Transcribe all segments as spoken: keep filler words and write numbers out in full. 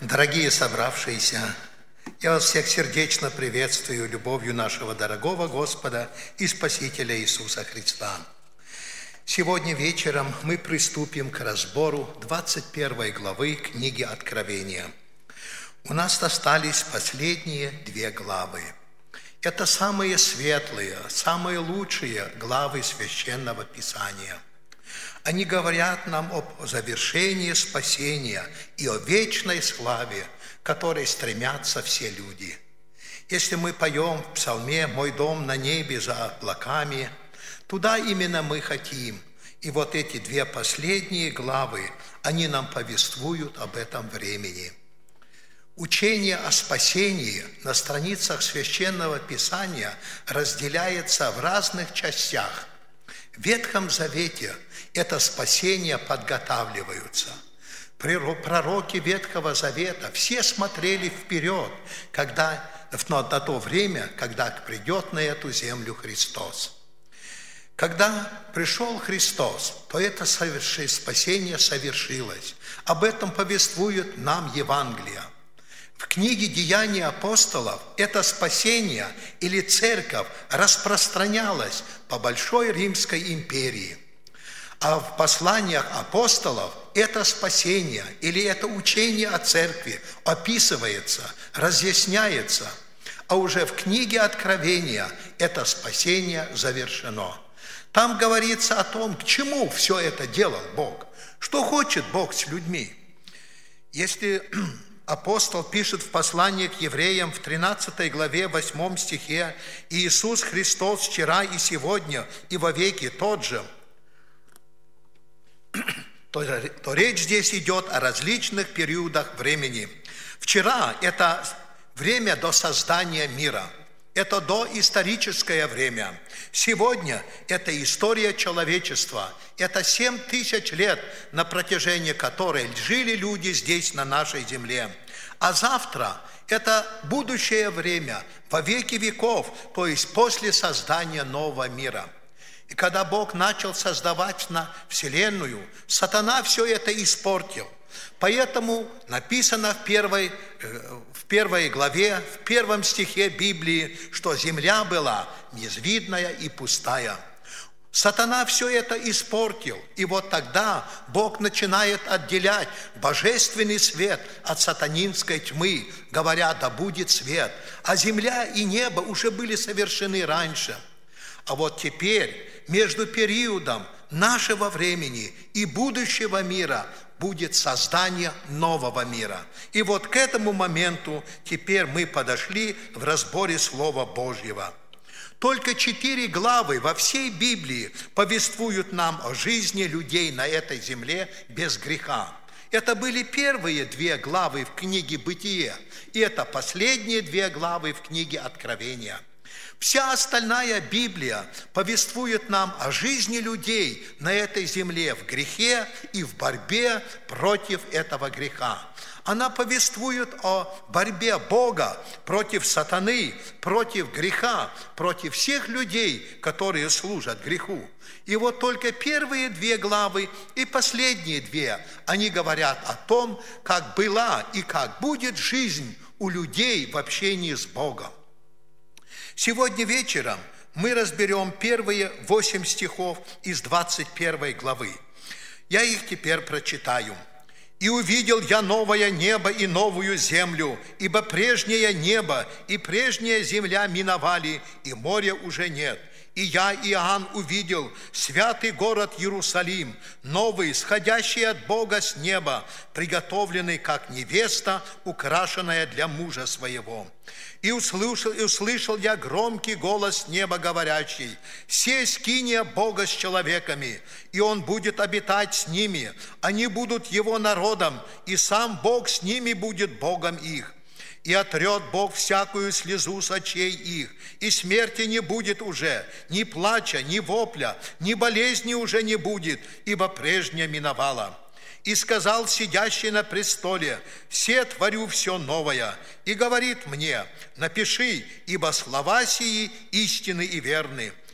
Дорогие собравшиеся, я вас всех сердечно приветствую любовью нашего дорогого Господа и Спасителя Иисуса Христа. Сегодня вечером мы приступим к разбору двадцать первой главы книги Откровения. У нас остались последние две главы. Это самые светлые, самые лучшие главы Священного Писания. Они говорят нам об завершении спасения и о вечной славе, к которой стремятся все люди. Если мы поем в псалме «Мой дом на небе за облаками», туда именно мы хотим. И вот эти две последние главы, они нам повествуют об этом времени. Учение о спасении на страницах Священного Писания разделяется в разных частях. В Ветхом Завете это спасение подготавливаются. Пророки Ветхого Завета все смотрели вперед, когда, на то время, когда придет на эту землю Христос. Когда пришел Христос, то это спасение совершилось. Об этом повествует нам Евангелие. В книге «Деяния апостолов» это спасение или церковь распространялось по Большой Римской империи. А в посланиях апостолов это спасение или это учение о церкви описывается, разъясняется. А уже в книге Откровения это спасение завершено. Там говорится о том, к чему все это делал Бог, что хочет Бог с людьми. Если апостол пишет в послании к евреям в тринадцатой главе, восьмом стихе: «Иисус Христос вчера и сегодня и вовеки тот же», то, то речь здесь идет о различных периодах времени. Вчера – это время до создания мира, это доисторическое время. Сегодня – это история человечества, это семь тысяч лет, на протяжении которой жили люди здесь, на нашей земле. А завтра – это будущее время, во веки веков, то есть после создания нового мира. И когда Бог начал создавать на Вселенную, сатана все это испортил. Поэтому написано в первой, в первой главе, в первом стихе Библии, что земля была безвидная и пустая. Сатана все это испортил. И вот тогда Бог начинает отделять божественный свет от сатанинской тьмы, говоря: да будет свет. А земля и небо уже были совершены раньше. А вот теперь между периодом нашего времени и будущего мира будет создание нового мира. И вот к этому моменту теперь мы подошли в разборе Слова Божьего. Только четыре главы во всей Библии повествуют нам о жизни людей на этой земле без греха. Это были первые две главы в книге «Бытие», и это последние две главы в книге «Откровения». Вся остальная Библия повествует нам о жизни людей на этой земле в грехе и в борьбе против этого греха. Она повествует о борьбе Бога против сатаны, против греха, против всех людей, которые служат греху. И вот только первые две главы и последние две, они говорят о том, как была и как будет жизнь у людей в общении с Богом. Сегодня вечером мы разберем первые восемь стихов из двадцать первой главы. Я их теперь прочитаю. «И увидел я новое небо и новую землю, ибо прежнее небо и прежняя земля миновали, и моря уже нет. И я, Иоанн, увидел святый город Иерусалим, новый, сходящий от Бога с неба, приготовленный, как невеста, украшенная для мужа своего. И услышал, и услышал я громкий голос неба, говорящий: «Се скиния Бога с человеками, и Он будет обитать с ними, они будут Его народом, и сам Бог с ними будет Богом их. И отрет Бог всякую слезу с очей их, и смерти не будет уже, ни плача, ни вопля, ни болезни уже не будет, ибо прежнее миновало. И сказал сидящий на престоле: се творю все новое. И говорит мне: напиши, ибо слова сии истинны и верны.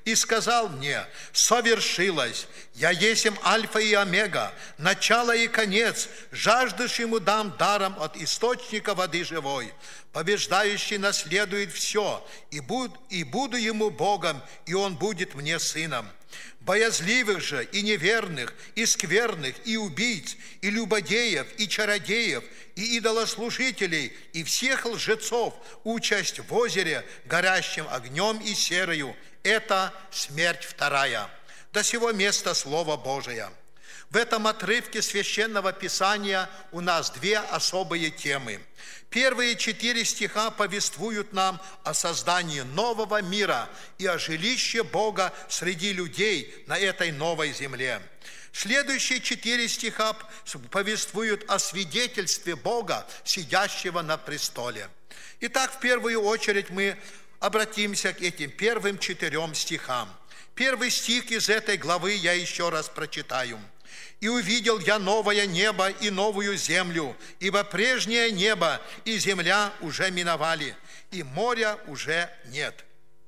и сказал мне: совершилось, я есмь Альфа и Омега, начало и конец, жаждущему дам даром от источника воды живой. Побеждающий наследует все, и буду, и буду ему Богом, и он будет мне сыном. Боязливых же и неверных, и скверных, и убийц, и любодеев, и чародеев, и идолослужителей, и всех лжецов участь в озере, горящим огнем и серою. Это смерть вторая. До сего места Слово Божие. В этом отрывке Священного Писания у нас две особые темы. Первые четыре стиха повествуют нам о создании нового мира и о жилище Бога среди людей на этой новой земле. Следующие четыре стиха повествуют о свидетельстве Бога, сидящего на престоле. Итак, в первую очередь мы обратимся к этим первым четырем стихам. Первый стих из этой главы я еще раз прочитаю. «И увидел я новое небо и новую землю, ибо прежнее небо и земля уже миновали, и моря уже нет».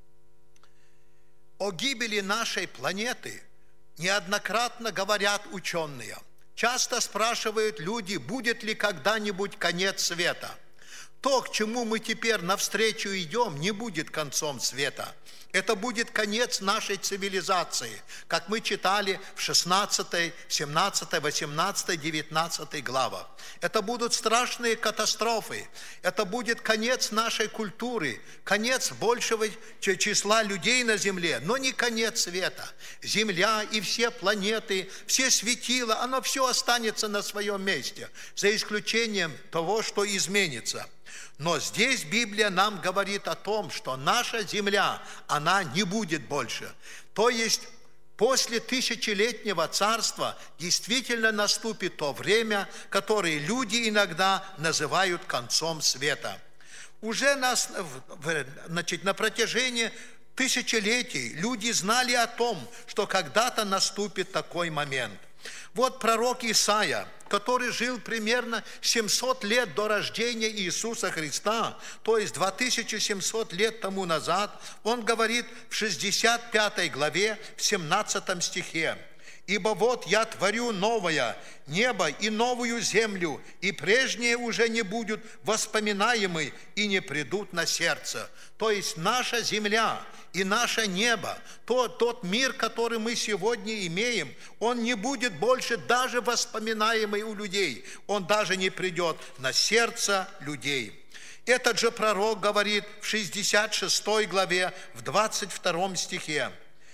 О гибели нашей планеты неоднократно говорят ученые. Часто спрашивают люди, будет ли когда-нибудь конец света. То, к чему мы теперь навстречу идем, не будет концом света. Это будет конец нашей цивилизации, как мы читали в шестнадцатой, семнадцатой, восемнадцатой, девятнадцатой главах. Это будут страшные катастрофы. Это будет конец нашей культуры, конец большего числа людей на земле, но не конец света. Земля и все планеты, все светила, оно все останется на своем месте, за исключением того, что изменится. Но здесь Библия нам говорит о том, что наша земля, она не будет больше. То есть после тысячелетнего царства действительно наступит то время, которое люди иногда называют концом света. Уже нас, значит, на протяжении тысячелетий люди знали о том, что когда-то наступит такой момент. Вот пророк Исаия, который жил примерно семьсот лет до рождения Иисуса Христа, то есть две тысячи семьсот лет тому назад, он говорит в шестьдесят пятой главе, в семнадцатом стихе: «Ибо вот я творю новое небо и новую землю, и прежние уже не будут воспоминаемы и не придут на сердце». То есть наша земля и наше небо, тот, тот мир, который мы сегодня имеем, он не будет больше даже воспоминаемый у людей. Он даже не придет на сердце людей. Этот же пророк говорит в шестьдесят шестой главе, в двадцать втором стихе: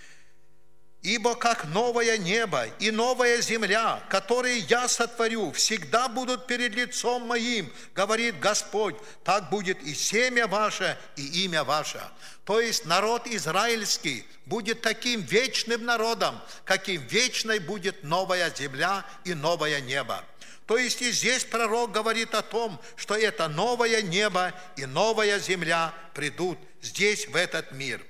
«Ибо как новое небо и новая земля, которые я сотворю, всегда будут перед лицом моим, говорит Господь, так будет и семя ваше, и имя ваше». То есть народ израильский будет таким вечным народом, каким вечной будет новая земля и новое небо. То есть и здесь пророк говорит о том, что это новое небо и новая земля придут здесь, в этот мир.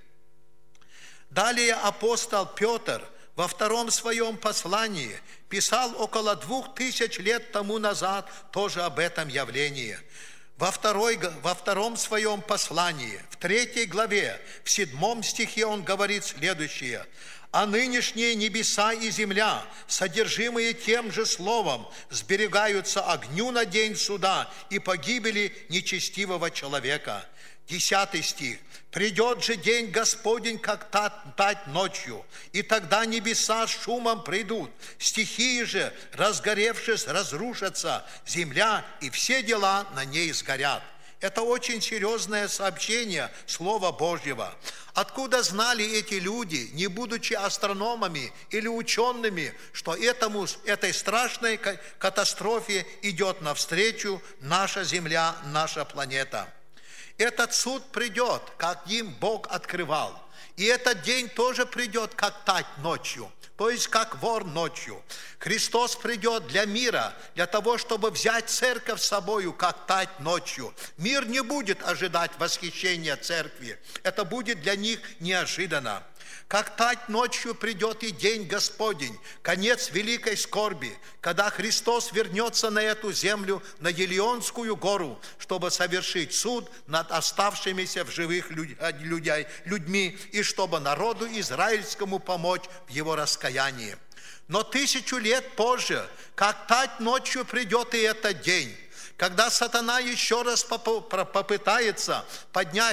Далее апостол Петр во втором своем послании писал около двух тысяч лет тому назад тоже об этом явлении. Во, второй, во втором своем послании, в третьей главе, в седьмом стихе он говорит следующее: «А нынешние небеса и земля, содержимые тем же словом, сберегаются огню на день суда и погибели нечестивого человека». Десятый стих. «Придет же день Господень, как тать ночью, и тогда небеса с шумом придут, стихии же, разгоревшись, разрушатся, земля и все дела на ней сгорят». Это очень серьезное сообщение Слова Божьего. Откуда знали эти люди, не будучи астрономами или учеными, что этому, этой страшной катастрофе идет навстречу наша Земля, наша планета? Этот суд придет, как им Бог открывал. И этот день тоже придет, как тать ночью, то есть как вор ночью. Христос придет для мира, для того, чтобы взять церковь с собою, как тать ночью. Мир не будет ожидать восхищения церкви. Это будет для них неожиданно. Как тать ночью придет и день Господень, конец великой скорби, когда Христос вернется на эту землю, на Елеонскую гору, чтобы совершить суд над оставшимися в живых людьми, и чтобы народу израильскому помочь в его раскаянии. Но тысячу лет позже, как тать ночью придет и этот день, когда сатана еще раз попытается поднять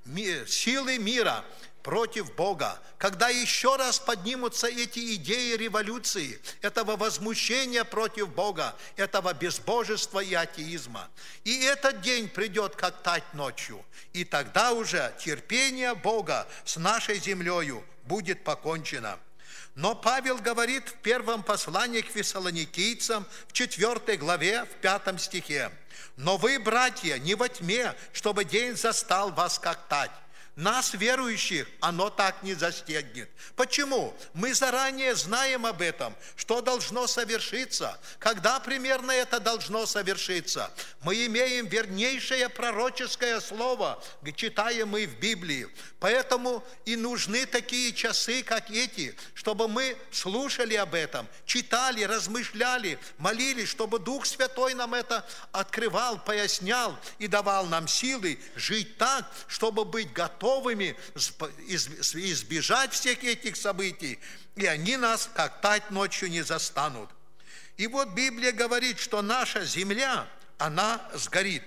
силы мира против Бога, когда еще раз поднимутся эти идеи революции, этого возмущения против Бога, этого безбожества и атеизма. И этот день придет, как тать ночью, и тогда уже терпение Бога с нашей землею будет покончено. Но Павел говорит в первом послании к фессалоникийцам, в четвёртой главе, в пятом стихе: «Но вы, братья, не во тьме, чтобы день застал вас, как тать. Нас, верующих, оно так не застигнет». Почему? Мы заранее знаем об этом, что должно совершиться, когда примерно это должно совершиться. Мы имеем вернейшее пророческое слово, читаем мы в Библии. Поэтому и нужны такие часы, как эти, чтобы мы слушали об этом, читали, размышляли, молились, чтобы Дух Святой нам это открывал, пояснял и давал нам силы жить так, чтобы быть готовыми избежать всех этих событий, и они нас, как тать ночью, не застанут. И вот Библия говорит, что наша земля, она сгорит.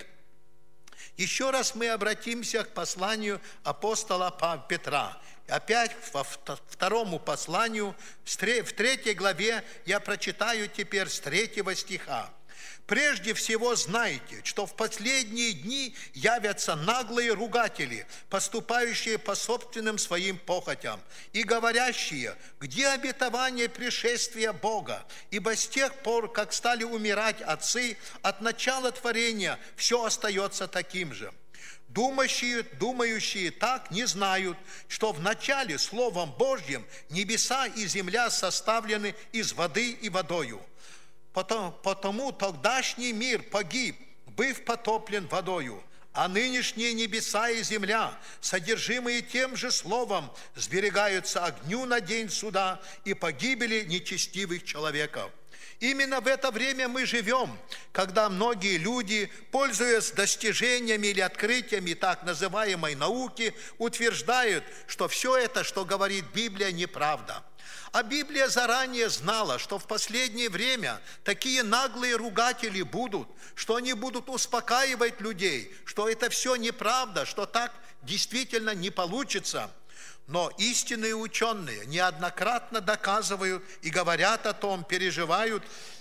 Еще раз мы обратимся к посланию апостола Петра. Опять во второму посланию, в третьей главе, я прочитаю теперь с третьего стиха. «Прежде всего знайте, что в последние дни явятся наглые ругатели, поступающие по собственным своим похотям, и говорящие: где обетование пришествия Бога? Ибо с тех пор, как стали умирать отцы, от начала творения все остается таким же. Думающие, думающие так не знают, что в начале Словом Божьим небеса и земля составлены из воды и водою. Потому, потому тогдашний мир погиб, быв потоплен водою, а нынешние небеса и земля, содержимые тем же словом, сберегаются огню на день суда и погибели нечестивых человеков». Именно в это время мы живем, когда многие люди, пользуясь достижениями или открытиями так называемой науки, утверждают, что все это, что говорит Библия, неправда. А Библия заранее знала, что в последнее время такие наглые ругатели будут, что они будут успокаивать людей, что это все неправда, что так действительно не получится. Но истинные ученые неоднократно доказывают и говорят о том, переживают,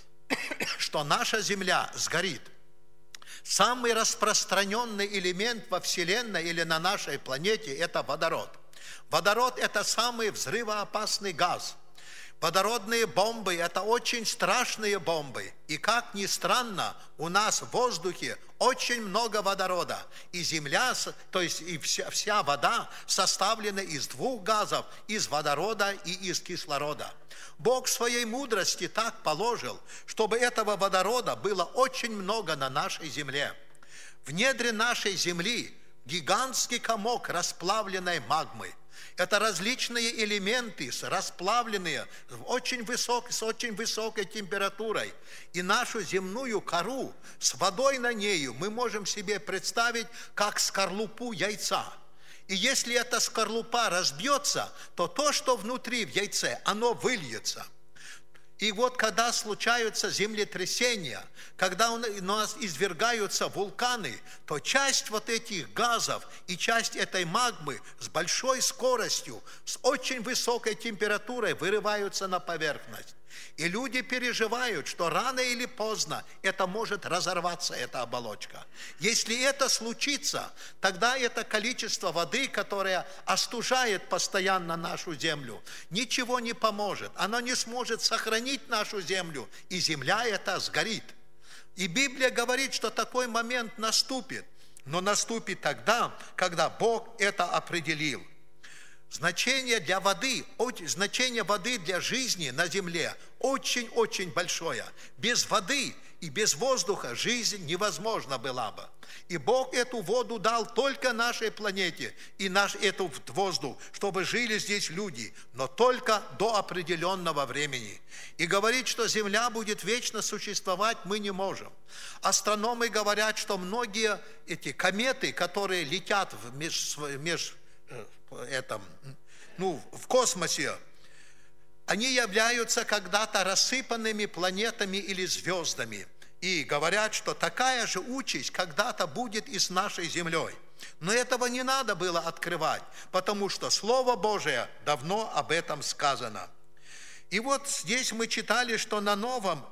что наша Земля сгорит. Самый распространенный элемент во Вселенной или на нашей планете – это водород. Водород – это самый взрывоопасный газ. Водородные бомбы – это очень страшные бомбы. И, как ни странно, у нас в воздухе очень много водорода. И земля, то есть и вся, вся вода составлена из двух газов, из водорода и из кислорода. Бог в своей мудрости так положил, чтобы этого водорода было очень много на нашей земле. В недре нашей земли гигантский комок расплавленной магмы. Это различные элементы, расплавленные в очень высок, с очень высокой температурой. И нашу земную кору с водой на нею мы можем себе представить как скорлупу яйца. И если эта скорлупа разбьется, то то, что внутри в яйце, оно выльется. И вот когда случаются землетрясения, когда у нас извергаются вулканы, то часть вот этих газов и часть этой магмы с большой скоростью, с очень высокой температурой вырываются на поверхность. И люди переживают, что рано или поздно это может разорваться, эта оболочка. Если это случится, тогда это количество воды, которое остужает постоянно нашу землю, ничего не поможет. Оно не сможет сохранить нашу землю, и земля эта сгорит. И Библия говорит, что такой момент наступит, но наступит тогда, когда Бог это определил. Значение для воды, значение воды для жизни на земле очень-очень большое. Без воды И без воздуха жизнь невозможна была бы. И Бог эту воду дал только нашей планете и наш этот воздух, чтобы жили здесь люди, но только до определенного времени. И говорить, что Земля будет вечно существовать, мы не можем. Астрономы говорят, что многие эти кометы, которые летят в, меж, меж, этом, ну, в космосе, они являются когда-то рассыпанными планетами или звездами. И говорят, что такая же участь когда-то будет и с нашей Землей. Но этого не надо было открывать, потому что Слово Божие давно об этом сказано. И вот здесь мы читали, что на новом,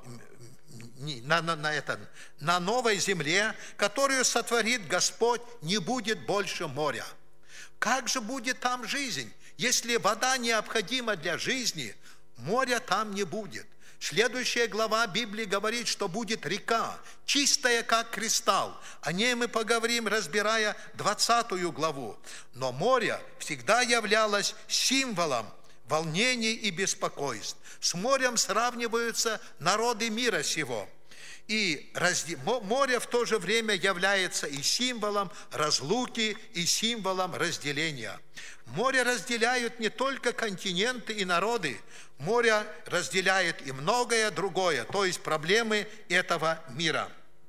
на, на, на, этом, на новой земле, которую сотворит Господь, не будет больше моря. Как же будет там жизнь? Если вода необходима для жизни, моря там не будет. Следующая глава Библии говорит, что будет река, чистая, как кристалл. О ней мы поговорим, разбирая двадцатую главу. Но море всегда являлось символом волнений и беспокойств. С морем сравниваются народы мира сего. И море в то же время является и символом разлуки, и символом разделения. Море разделяют не только континенты и народы, море разделяет и многое другое, то есть проблемы этого мира.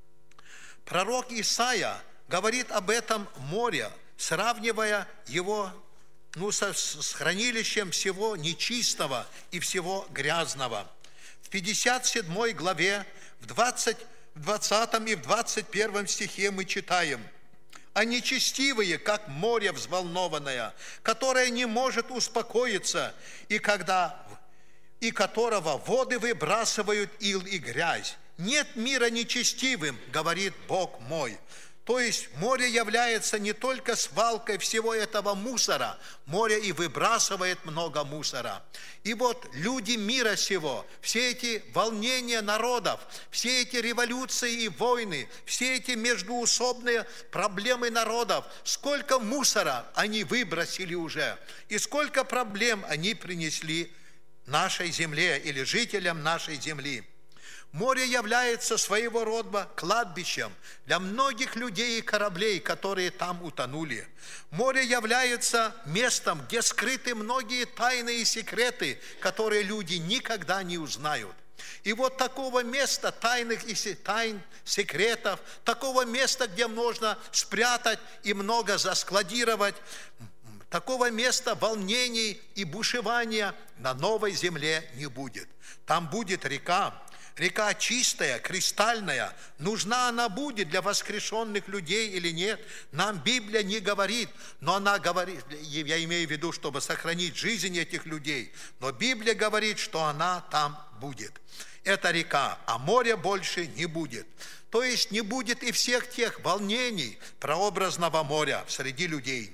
Пророк Исаия говорит об этом море, сравнивая его ну, со, с хранилищем всего нечистого и всего грязного. В пятьдесят седьмой главе, в двадцатом и в двадцать первом стихе мы читаем: «А нечестивые, как море взволнованное, которое не может успокоиться, и, когда, и которого воды выбрасывают ил и грязь. Нет мира нечестивым, говорит Бог мой». То есть море является не только свалкой всего этого мусора, море и выбрасывает много мусора. И вот люди мира сего, все эти волнения народов, все эти революции и войны, все эти междуусобные проблемы народов, сколько мусора они выбросили уже, и сколько проблем они принесли нашей земле или жителям нашей земли. Море является своего рода кладбищем для многих людей и кораблей, которые там утонули. Море является местом, где скрыты многие тайны и секреты, которые люди никогда не узнают. И вот такого места тайных и тайн, секретов, такого места, где можно спрятать и много заскладировать, такого места волнений и бушевания на новой земле не будет. Там будет река. Река чистая, кристальная. Нужна она будет для воскрешенных людей или нет, нам Библия не говорит, но она говорит, я имею в виду, чтобы сохранить жизнь этих людей, но Библия говорит, что она там будет. Это река, а моря больше не будет. То есть не будет и всех тех волнений прообразного моря среди людей.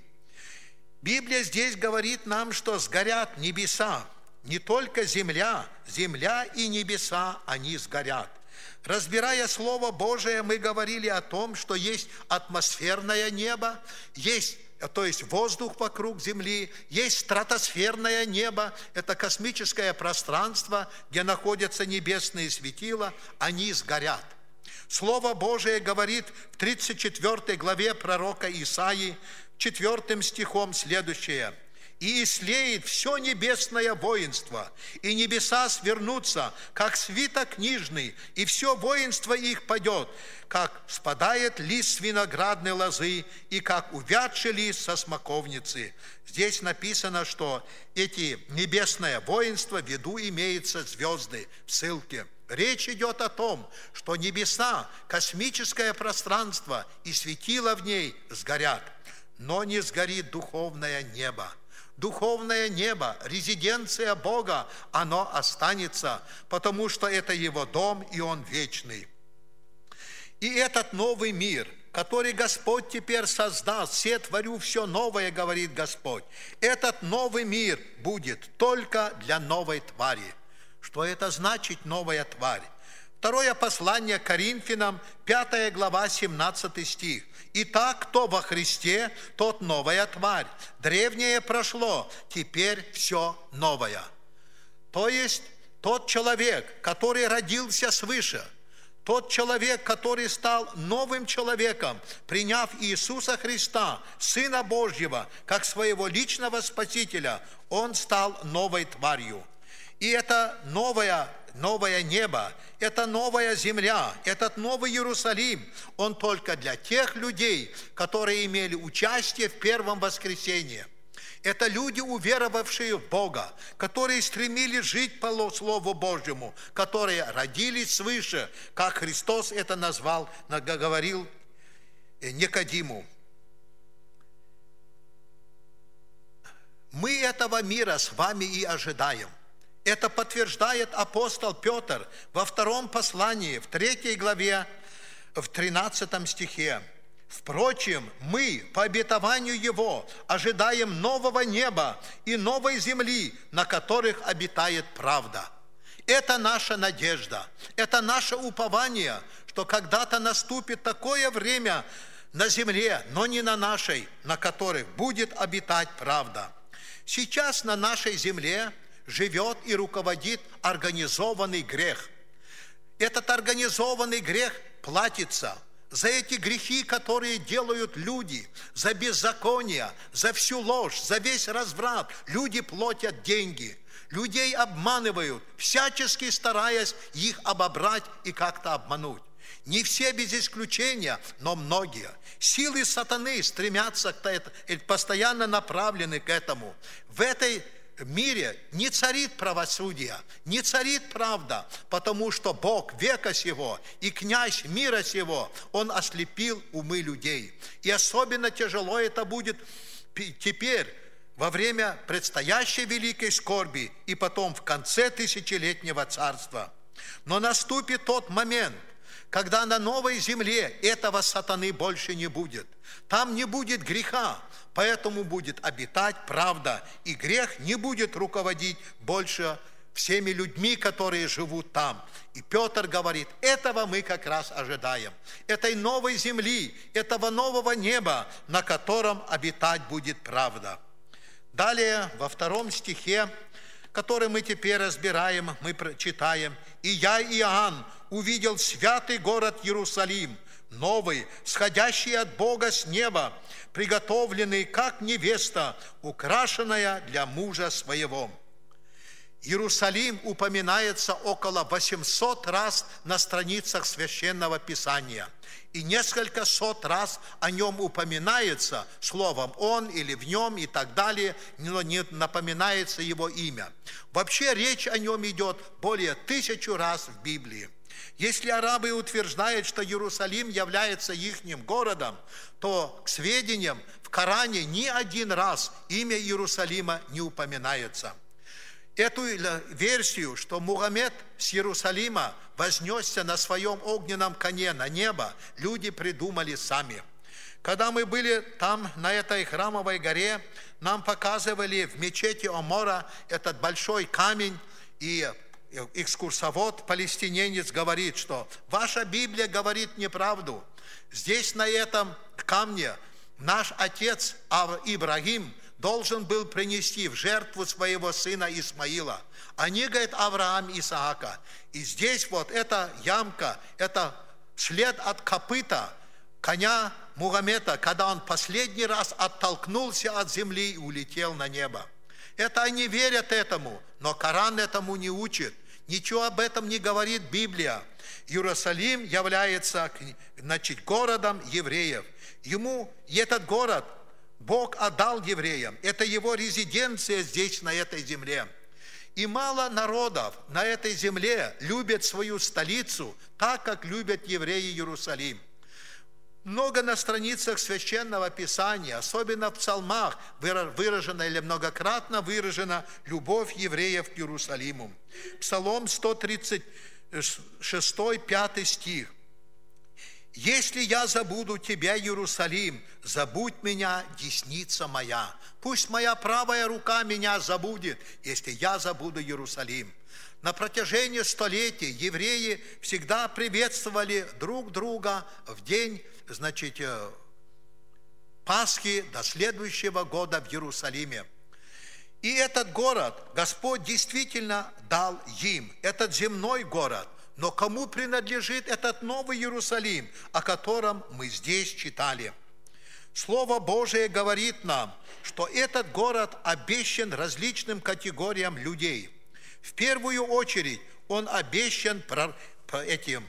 Библия здесь говорит нам, что сгорят небеса. Не только земля, земля и небеса, они сгорят. Разбирая Слово Божие, мы говорили о том, что есть атмосферное небо, есть, то есть воздух вокруг земли, есть стратосферное небо, это космическое пространство, где находятся небесные светила, они сгорят. Слово Божие говорит в тридцать четвёртой главе пророка Исаии, четвёртым стихом следующее: «И ислеет все небесное воинство, и небеса свернутся, как свиток книжный, и все воинство их падет, как спадает лист с виноградной лозы, и как увядший лист со смоковницы». Здесь написано, что эти небесное воинство, в виду имеются звезды в ссылке. Речь идет о том, что небеса, космическое пространство и светила в ней сгорят, но не сгорит духовное небо. Духовное небо, резиденция Бога, оно останется, потому что это Его дом, и Он вечный. И этот новый мир, который Господь теперь создаст, «Се творю все новое», говорит Господь, этот новый мир будет только для новой твари. Что это значит, новая тварь? Второе послание к Коринфянам, пятая глава, семнадцатый стих. «Итак, кто во Христе, тот новая тварь. Древнее прошло, теперь все новое». То есть тот человек, который родился свыше, Тот человек, который стал новым человеком, приняв Иисуса Христа, Сына Божьего, как своего личного Спасителя, он стал новой тварью. И это новое, новое небо, это новая земля, этот новый Иерусалим, он только для тех людей, которые имели участие в первом воскресении. Это люди, уверовавшие в Бога, которые стремились жить по Слову Божьему, которые родились свыше, как Христос это назвал, говорил Никодиму. Мы этого мира с вами и ожидаем. Это подтверждает апостол Петр во втором послании, в третьей главе, в тринадцатом стихе. Впрочем, мы, по обетованию Его, ожидаем нового неба и новой земли, на которых обитает правда. Это наша надежда, это наше упование, что когда-то наступит такое время на земле, но не на нашей, на которых будет обитать правда. Сейчас на нашей земле живет и руководит организованный грех. Этот организованный грех платится за эти грехи, которые делают люди, за беззаконие, за всю ложь, за весь разврат. Люди платят деньги, людей обманывают, всячески стараясь их обобрать и как-то обмануть. Не все без исключения, но многие. Силы сатаны стремятся к этому, постоянно направлены к этому. В этой В мире не царит правосудие, не царит правда, потому что Бог века сего и князь мира сего, Он ослепил умы людей. И особенно тяжело это будет теперь, во время предстоящей великой скорби и потом в конце тысячелетнего царства. Но наступит тот момент, когда на новой земле этого сатаны больше не будет. Там не будет греха, поэтому будет обитать правда, и грех не будет руководить больше всеми людьми, которые живут там. И Петр говорит, этого мы как раз ожидаем. Этой новой земли, этого нового неба, на котором обитать будет правда. Далее, во втором стихе, который мы теперь разбираем, мы читаем: «И я, Иоанн, увидел святый город Иерусалим, новый, сходящий от Бога с неба, приготовленный, как невеста, украшенная для мужа своего». Иерусалим упоминается около восьмисот раз на страницах Священного Писания. И несколько сот раз о нем упоминается словом «он» или «в нем» и так далее, но не напоминается его имя. Вообще речь о нем идет более тысячу раз в Библии. Если арабы утверждают, что Иерусалим является ихним городом, то, к сведениям, в Коране ни один раз имя Иерусалима не упоминается. Эту версию, что Мухаммед с Иерусалима вознесся на своем огненном коне на небо, люди придумали сами. Когда мы были там, на этой храмовой горе, нам показывали в мечети Омора этот большой камень, и экскурсовод, палестиненец, говорит, что ваша Библия говорит неправду. Здесь, на этом камне, наш отец Ибрагим должен был принести в жертву своего сына Исмаила. Они, говорят, Авраам Исаака. И здесь вот эта ямка, это след от копыта коня Мухаммеда, когда он последний раз оттолкнулся от земли и улетел на небо. Это они верят этому, но Коран этому не учит. Ничего об этом не говорит Библия. Иерусалим является, значит, городом евреев. Ему этот город Бог отдал евреям. Это его резиденция здесь, на этой земле. И мало народов на этой земле любят свою столицу так, как любят евреи Иерусалим. Много на страницах Священного Писания, особенно в псалмах, выражена или многократно выражена любовь евреев к Иерусалиму. Псалом сто тридцать шесть, пятый стих. «Если я забуду тебя, Иерусалим, забудь меня, десница моя. Пусть моя правая рука меня забудет, если я забуду Иерусалим». На протяжении столетий евреи всегда приветствовали друг друга в день, значит, Пасхи до следующего года в Иерусалиме. И этот город Господь действительно дал им, этот земной город. Но кому принадлежит этот Новый Иерусалим, о котором мы здесь читали? Слово Божие говорит нам, что этот город обещан различным категориям людей. В первую очередь он обещан этим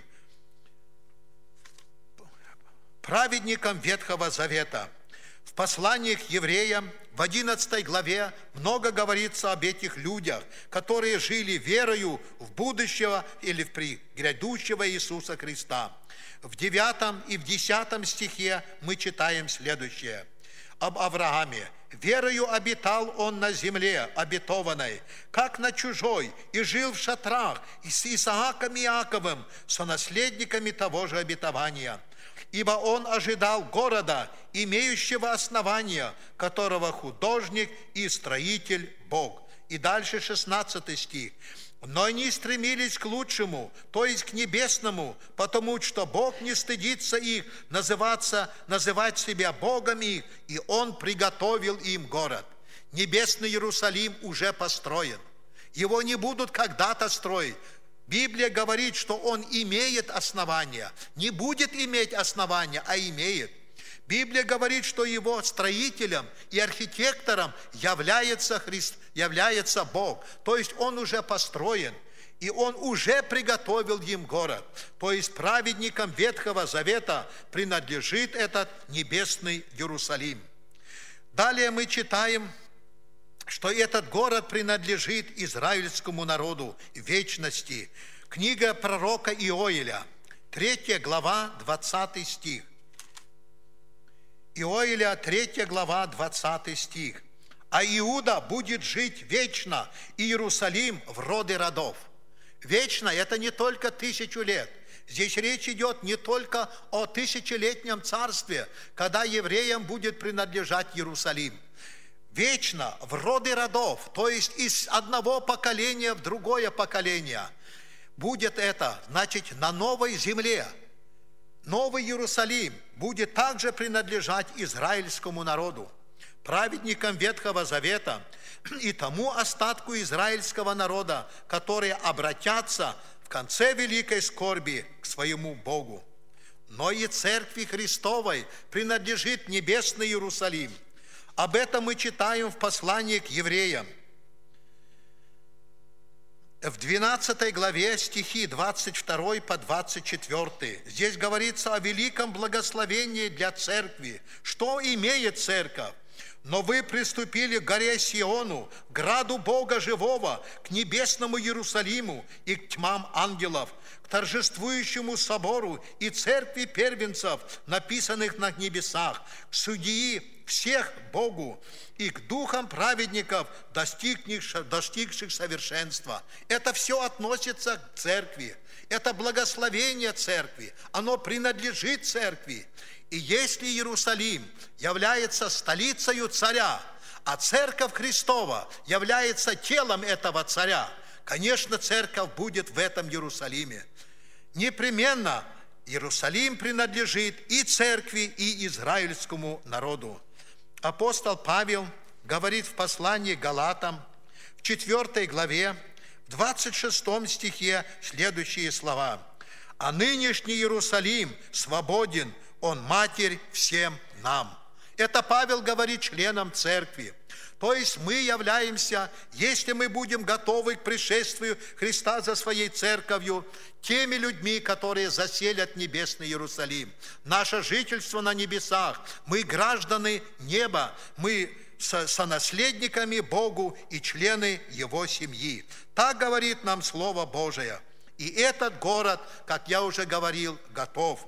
праведникам Ветхого Завета. В послании к евреям в одиннадцатой главе много говорится об этих людях, которые жили верою в будущего или в грядущего Иисуса Христа. В девятом и в десятом стихе мы читаем следующее. Об Аврааме. «Верою обитал он на земле обетованной, как на чужой, и жил в шатрах и с Исааком и Иаковом, сонаследниками того же обетования. Ибо он ожидал города, имеющего основания, которого художник и строитель Бог». И дальше шестнадцатый стих. «Но они стремились к лучшему, то есть к небесному, потому что Бог не стыдится их называться, называть себя Богом их, и Он приготовил им город». Небесный Иерусалим уже построен. Его не будут когда-то строить. Библия говорит, что он имеет основания. Не будет иметь основания, а имеет. Библия говорит, что его строителем и архитектором является Христ, является Бог. То есть он уже построен, и он уже приготовил им город. То есть праведникам Ветхого Завета принадлежит этот небесный Иерусалим. Далее мы читаем, что этот город принадлежит израильскому народу в вечности. Книга пророка Иоиля, третья глава, двадцатый стих. Иоиля, третья глава, двадцатый стих. «А Иуда будет жить вечно, и Иерусалим в роды родов». Вечно – это не только тысячу лет. Здесь речь идет не только о тысячелетнем царстве, когда евреям будет принадлежать Иерусалим. Вечно, в роды родов, то есть из одного поколения в другое поколение. Будет это, значит, на новой земле. Новый Иерусалим будет также принадлежать израильскому народу, праведникам Ветхого Завета и тому остатку израильского народа, которые обратятся в конце великой скорби к своему Богу. Но и Церкви Христовой принадлежит небесный Иерусалим. Об этом мы читаем в послании к евреям. В двенадцатой главе стихи двадцать второй по двадцать четвёртый. Здесь говорится о великом благословении для церкви. Что имеет церковь? «Но вы приступили к горе Сиону, к граду Бога живого, к небесному Иерусалиму и к тьмам ангелов, к торжествующему собору и церкви первенцев, написанных на небесах, к судьи всех Богу и к духам праведников, достигших, достигших совершенства». Это все относится к церкви. Это благословение церкви. Оно принадлежит церкви. И если Иерусалим является столицей царя, а церковь Христова является телом этого царя, конечно, церковь будет в этом Иерусалиме. Непременно Иерусалим принадлежит и церкви, и израильскому народу. Апостол Павел говорит в послании к Галатам, в четвёртой главе, в двадцать шестом стихе следующие слова. «А нынешний Иерусалим свободен, он матерь всем нам». Это Павел говорит членам церкви. То есть мы являемся, если мы будем готовы к пришествию Христа за своей церковью, теми людьми, которые заселят небесный Иерусалим. Наше жительство на небесах. Мы граждане неба. Мы сонаследниками Богу и члены Его семьи. Так говорит нам Слово Божие. И этот город, как я уже говорил, готов.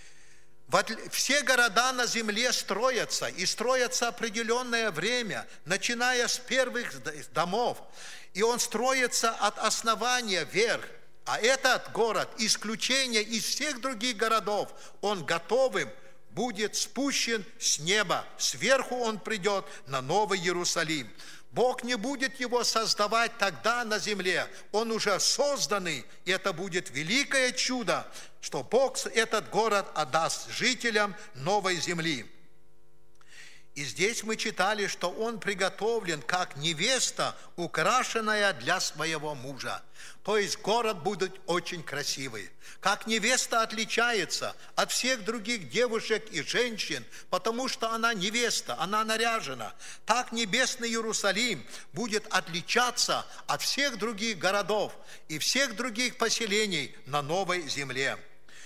Все города на земле строятся, и строятся определенное время, начиная с первых домов. И он строится от основания вверх. А этот город, исключение из всех других городов, он готовым будет спущен с неба. Сверху он придет на Новый Иерусалим. Бог не будет его создавать тогда на земле. Он уже созданный, и это будет великое чудо, что Бог этот город отдаст жителям новой земли. И здесь мы читали, что он приготовлен как невеста, украшенная для своего мужа. То есть город будет очень красивый. Как невеста отличается от всех других девушек и женщин, потому что она невеста, она наряжена. Так небесный Иерусалим будет отличаться от всех других городов и всех других поселений на новой земле.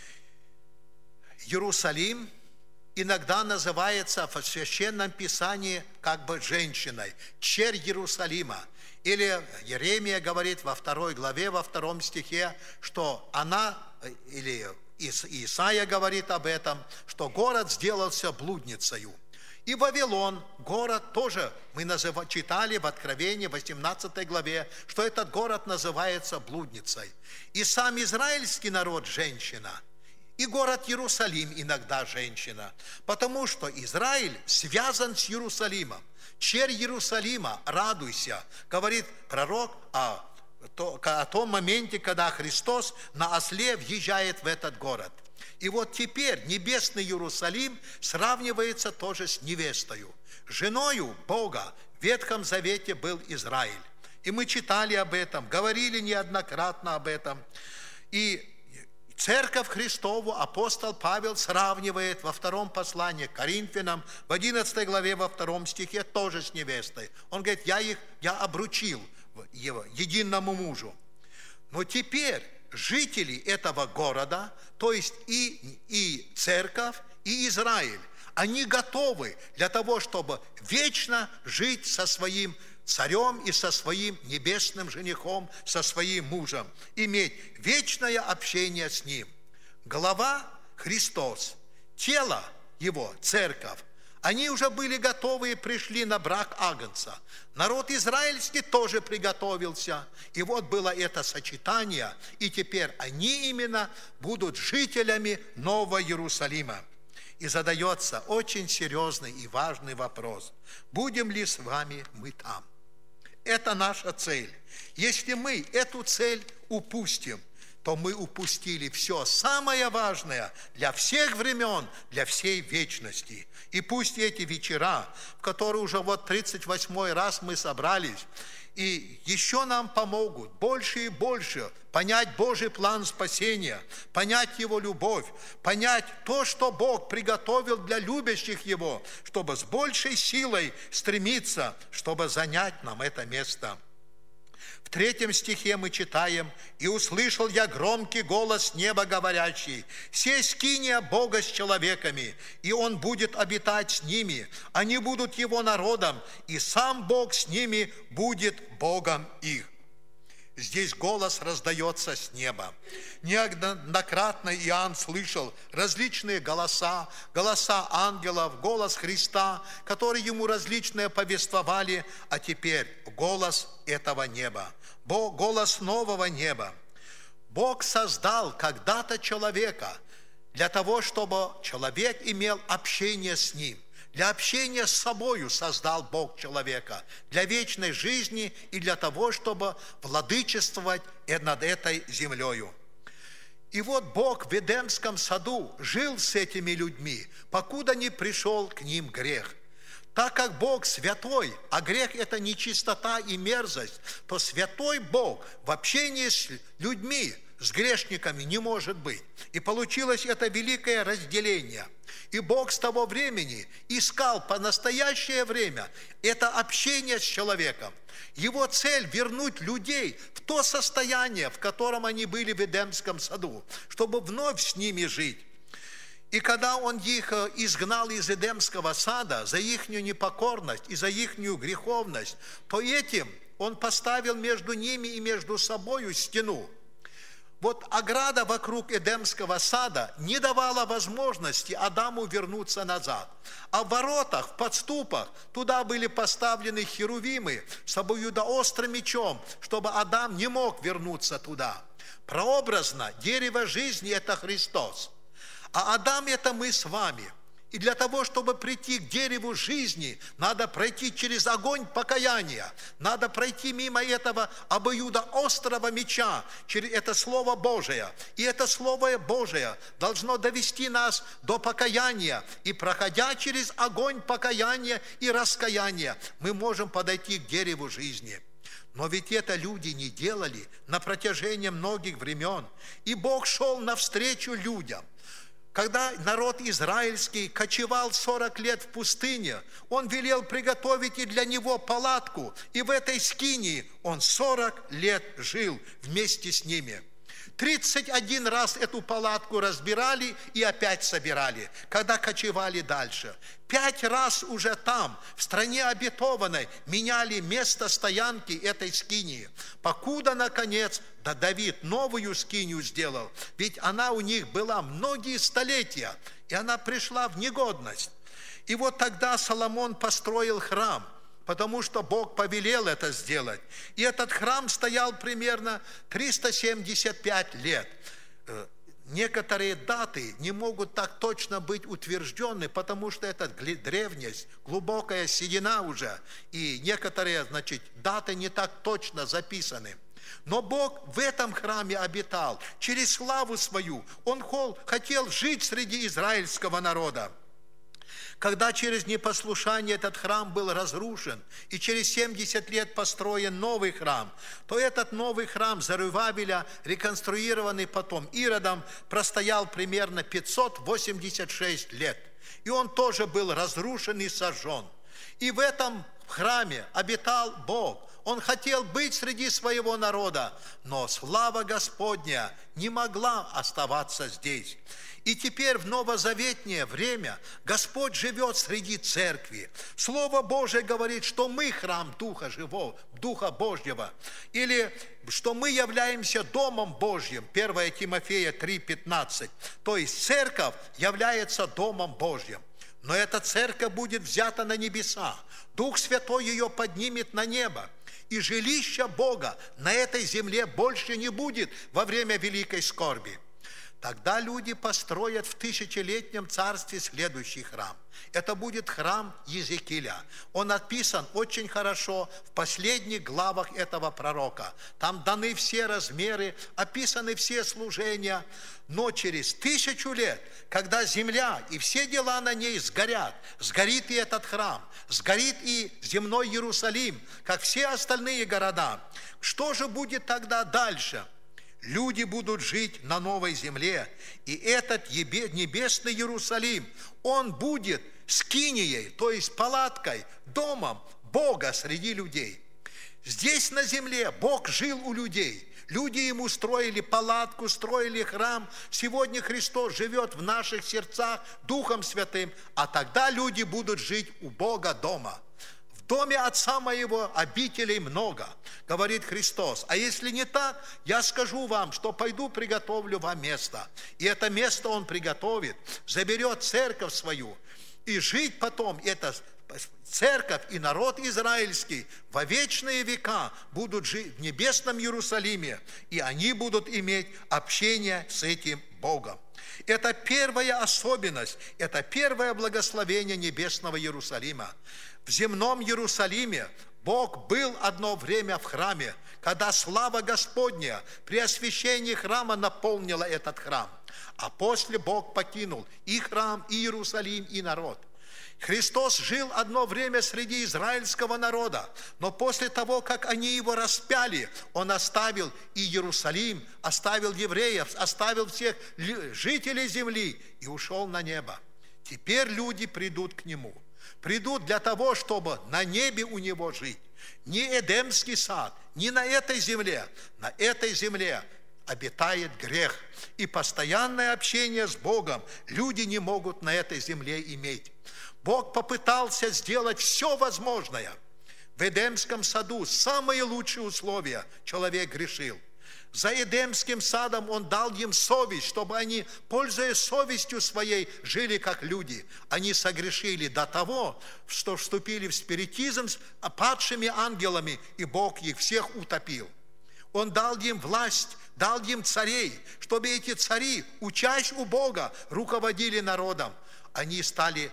Иерусалим иногда называется в Священном Писании как бы женщиной, черь Иерусалима. Или Иеремия говорит во второй главе, во втором стихе, что она, или Исаия говорит об этом, что город сделался блудницею. И Вавилон, город тоже, мы назыв... читали в Откровении, в восемнадцатой главе, что этот город называется блудницей. И сам израильский народ – женщина. И город Иерусалим иногда женщина, потому что Израиль связан с Иерусалимом. Черь Иерусалима, радуйся, говорит пророк о, о том моменте, когда Христос на осле въезжает в этот город. И вот теперь небесный Иерусалим сравнивается тоже с невестою. Женою Бога в Ветхом Завете был Израиль. И мы читали об этом, говорили неоднократно об этом. И Церковь Христову апостол Павел сравнивает во втором послании к Коринфянам, в одиннадцатой главе, во втором стихе, тоже с невестой. Он говорит, я их, я обручил его единому мужу. Но теперь жители этого города, то есть и, и церковь, и Израиль, они готовы для того, чтобы вечно жить со своим царем и со своим небесным женихом, со своим мужем, иметь вечное общение с ним. Голова Христос, тело его, церковь, они уже были готовы и пришли на брак Агнца. Народ израильский тоже приготовился. И вот было это сочетание, и теперь они именно будут жителями Нового Иерусалима. И задается очень серьезный и важный вопрос. Будем ли с вами мы там? Это наша цель. Если мы эту цель упустим, то мы упустили все самое важное для всех времен, для всей вечности. И пусть эти вечера, в которые уже вот тридцать восьмой раз мы собрались, и еще нам помогут больше и больше понять Божий план спасения, понять Его любовь, понять то, что Бог приготовил для любящих Его, чтобы с большей силой стремиться, чтобы занять нам это место. В третьем стихе мы читаем: «И услышал я громкий голос неба, говорящий: се скиния Бога с человеками, и Он будет обитать с ними, они будут Его народом, и сам Бог с ними будет Богом их». Здесь голос раздается с неба. Неоднократно Иоанн слышал различные голоса, голоса ангелов, голос Христа, которые ему различные повествовали, а теперь голос этого неба, голос нового неба. Бог создал когда-то человека для того, чтобы человек имел общение с Ним. Для общения с собою создал Бог человека, для вечной жизни и для того, чтобы владычествовать над этой землею. И вот Бог в Эдемском саду жил с этими людьми, покуда не пришел к ним грех. Так как Бог святой, а грех – это нечистота и мерзость, то святой Бог в общении с людьми, с грешниками не может быть. И получилось это великое разделение. И Бог с того времени искал по настоящее время это общение с человеком. Его цель – вернуть людей в то состояние, в котором они были в Эдемском саду, чтобы вновь с ними жить. И когда Он их изгнал из Эдемского сада за их непокорность и за их греховность, то этим Он поставил между ними и между собою стену. Вот ограда вокруг Эдемского сада не давала возможности Адаму вернуться назад. А в воротах, в подступах, туда были поставлены херувимы с обоюдоострым мечом, чтобы Адам не мог вернуться туда. Прообразно дерево жизни – это Христос. А Адам – это мы с вами. И для того, чтобы прийти к дереву жизни, надо пройти через огонь покаяния. Надо пройти мимо этого обоюдоострого меча, через это Слово Божие. И это Слово Божие должно довести нас до покаяния. И проходя через огонь покаяния и раскаяния, мы можем подойти к дереву жизни. Но ведь это люди не делали на протяжении многих времен. И Бог шел навстречу людям. Когда народ израильский кочевал сорок лет в пустыне, Он велел приготовить и для него палатку, и в этой скинии он сорок лет жил вместе с ними. тридцать один раз эту палатку разбирали и опять собирали, когда кочевали дальше. Пять раз уже там, в стране обетованной, меняли место стоянки этой скинии, покуда, наконец, да Давид новую скинию сделал, ведь она у них была многие столетия, и она пришла в негодность. И вот тогда Соломон построил храм, потому что Бог повелел это сделать. И этот храм стоял примерно триста семьдесят пять лет. Некоторые даты не могут так точно быть утверждены, потому что это древность, глубокая седина уже, и некоторые, значит, даты не так точно записаны. Но Бог в этом храме обитал, через славу свою. Он хотел жить среди израильского народа. Когда через непослушание этот храм был разрушен, и через семьдесят лет построен новый храм, то этот новый храм Зарувавеля, реконструированный потом Иродом, простоял примерно пятьсот восемьдесят шесть лет. И он тоже был разрушен и сожжен. И в этом храме обитал Бог. Он хотел быть среди своего народа, но слава Господня не могла оставаться здесь. И теперь в новозаветнее время Господь живет среди церкви. Слово Божие говорит, что мы храм Духа Живого, Духа Божьего. Или что мы являемся Домом Божьим. первое Тимофея три пятнадцать. То есть церковь является Домом Божьим. Но эта церковь будет взята на небеса. Дух Святой ее поднимет на небо. И жилища Бога на этой земле больше не будет во время великой скорби. Тогда люди построят в тысячелетнем царстве следующий храм. Это будет храм Иезекииля. Он описан очень хорошо в последних главах этого пророка. Там даны все размеры, описаны все служения. Но через тысячу лет, когда земля и все дела на ней сгорят, сгорит и этот храм, сгорит и земной Иерусалим, как все остальные города. Что же будет тогда дальше? Люди будут жить на новой земле, и этот небесный Иерусалим, он будет скинией, то есть палаткой, домом Бога среди людей. Здесь на земле Бог жил у людей. Люди ему строили палатку, строили храм. Сегодня Христос живет в наших сердцах Духом Святым, а тогда люди будут жить у Бога дома. В доме Отца моего обителей много, говорит Христос. А если не так, я скажу вам, что пойду приготовлю вам место. И это место Он приготовит, заберет церковь свою. И жить потом эта церковь и народ израильский во вечные века будут жить в небесном Иерусалиме. И они будут иметь общение с этим Богом. Это первая особенность, это первое благословение небесного Иерусалима. В земном Иерусалиме Бог был одно время в храме, когда слава Господня при освящении храма наполнила этот храм. А после Бог покинул и храм, и Иерусалим, и народ. Христос жил одно время среди израильского народа, но после того, как они его распяли, Он оставил и Иерусалим, оставил евреев, оставил всех жителей земли и ушел на небо. Теперь люди придут к Нему. Придут для того, чтобы на небе у Него жить. Не Эдемский сад, не на этой земле. На этой земле обитает грех. И постоянное общение с Богом люди не могут на этой земле иметь. Бог попытался сделать все возможное. В Эдемском саду самые лучшие условия человек грешил. За Эдемским садом Он дал им совесть, чтобы они, пользуясь совестью своей, жили как люди. Они согрешили до того, что вступили в спиритизм с падшими ангелами, и Бог их всех утопил. Он дал им власть дал им царей, чтобы эти цари, учась у Бога, руководили народом. Они стали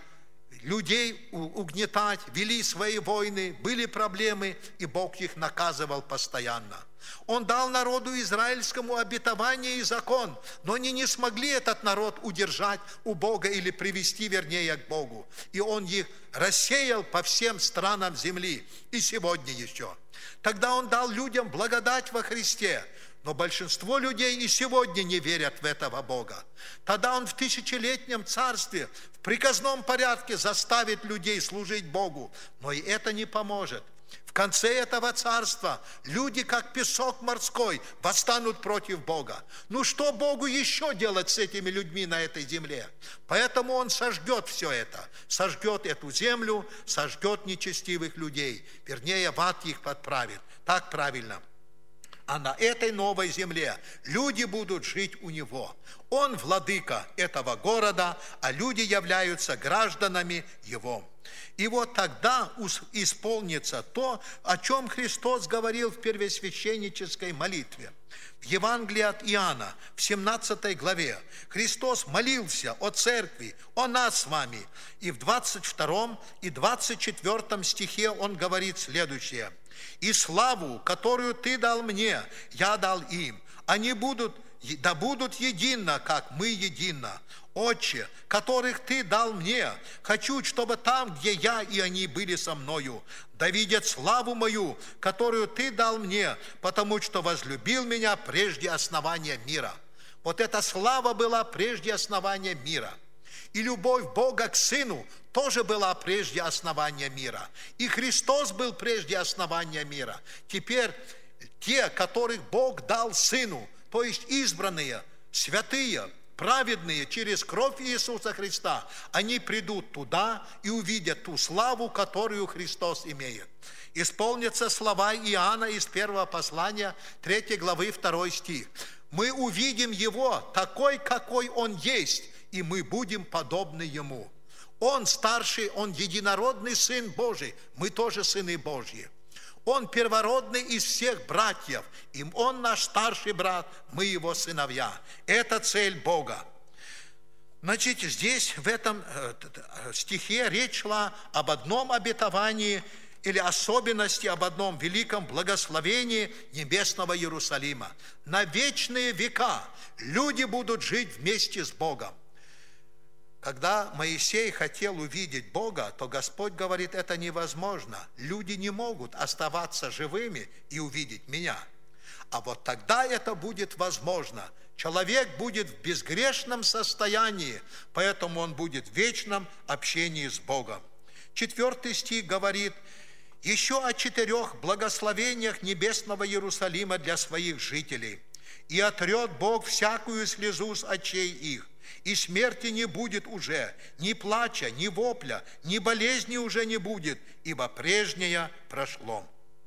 людей угнетать, вели свои войны, были проблемы, и Бог их наказывал постоянно. Он дал народу израильскому обетование и закон, но они не смогли этот народ удержать у Бога или привести, вернее, к Богу. И Он их рассеял по всем странам земли, и сегодня еще. Тогда Он дал людям благодать во Христе, но большинство людей и сегодня не верят в этого Бога. Тогда Он в тысячелетнем царстве в приказном порядке заставит людей служить Богу, но и это не поможет. В конце этого царства люди, как песок морской, восстанут против Бога. Ну что Богу еще делать с этими людьми на этой земле? Поэтому Он сожгет все это, сожгет эту землю, сожгет нечестивых людей, вернее, в ад их подправит. Так правильно. А на этой новой земле люди будут жить у Него. Он владыка этого города, а люди являются гражданами Его. И вот тогда исполнится то, о чем Христос говорил в первосвященнической молитве. В Евангелии от Иоанна, в семнадцатой главе, Христос молился о церкви, о нас с вами. И в двадцать втором и двадцать четвёртом стихе Он говорит следующее. «И славу, которую Ты дал мне, я дал им. Они будут, да будут едино, как мы едино. Отче, которых Ты дал мне, хочу, чтобы там, где я и они были со мною, да видят славу мою, которую Ты дал мне, потому что возлюбил меня прежде основания мира». Вот эта слава была прежде основания мира. И любовь Бога к Сыну тоже была прежде основания мира. И Христос был прежде основания мира. Теперь те, которых Бог дал Сыну, то есть избранные, святые, праведные через кровь Иисуса Христа, они придут туда и увидят ту славу, которую Христос имеет. Исполнятся слова Иоанна из первого послания, третьей главы, второй стих. «Мы увидим Его такой, какой Он есть, и мы будем подобны Ему». Он старший, Он единородный Сын Божий, мы тоже сыны Божьи. Он первородный из всех братьев, и Он наш старший брат, мы Его сыновья. Это цель Бога. Значит, здесь, в этом стихе, речь шла об одном обетовании или особенности, об одном великом благословении небесного Иерусалима. На вечные века люди будут жить вместе с Богом. Когда Моисей хотел увидеть Бога, то Господь говорит, это невозможно. Люди не могут оставаться живыми и увидеть меня. А вот тогда это будет возможно. Человек будет в безгрешном состоянии, поэтому он будет в вечном общении с Богом. Четвертый стих говорит, еще о четырех благословениях небесного Иерусалима для своих жителей. «И отрет Бог всякую слезу с очей их, и смерти не будет уже, ни плача, ни вопля, ни болезни уже не будет, ибо прежнее прошло».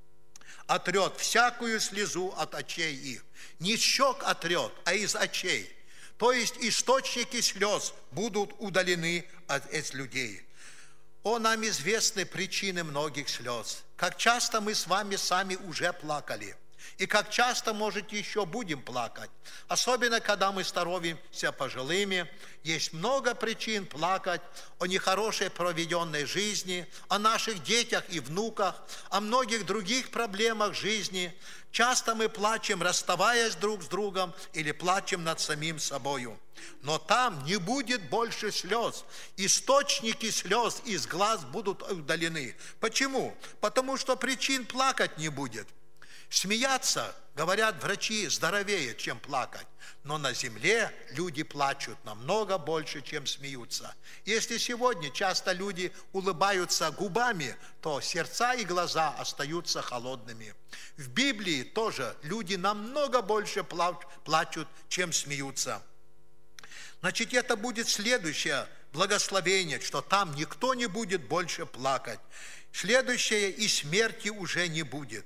Отрет всякую слезу от очей их. Не щек отрет, а из очей. То есть источники слез будут удалены от этих людей. О, нам известны причины многих слез. Как часто мы с вами сами уже плакали. И как часто, может, еще будем плакать. Особенно, когда мы становимся пожилыми. Есть много причин плакать о нехорошей проведенной жизни, о наших детях и внуках, о многих других проблемах жизни. Часто мы плачем, расставаясь друг с другом, или плачем над самим собою. Но там не будет больше слез. Источники слез из глаз будут удалены. Почему? Потому что причин плакать не будет. Смеяться, говорят врачи, здоровее, чем плакать. Но на земле люди плачут намного больше, чем смеются. Если сегодня часто люди улыбаются губами, то сердца и глаза остаются холодными. В Библии тоже люди намного больше плачут, чем смеются. Значит, это будет следующее благословение, что там никто не будет больше плакать. Следующее, и смерти уже не будет.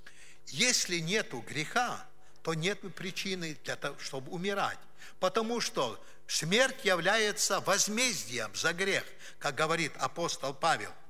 Если нету греха, то нет причины для того, чтобы умирать. Потому что смерть является возмездием за грех, как говорит апостол Павел.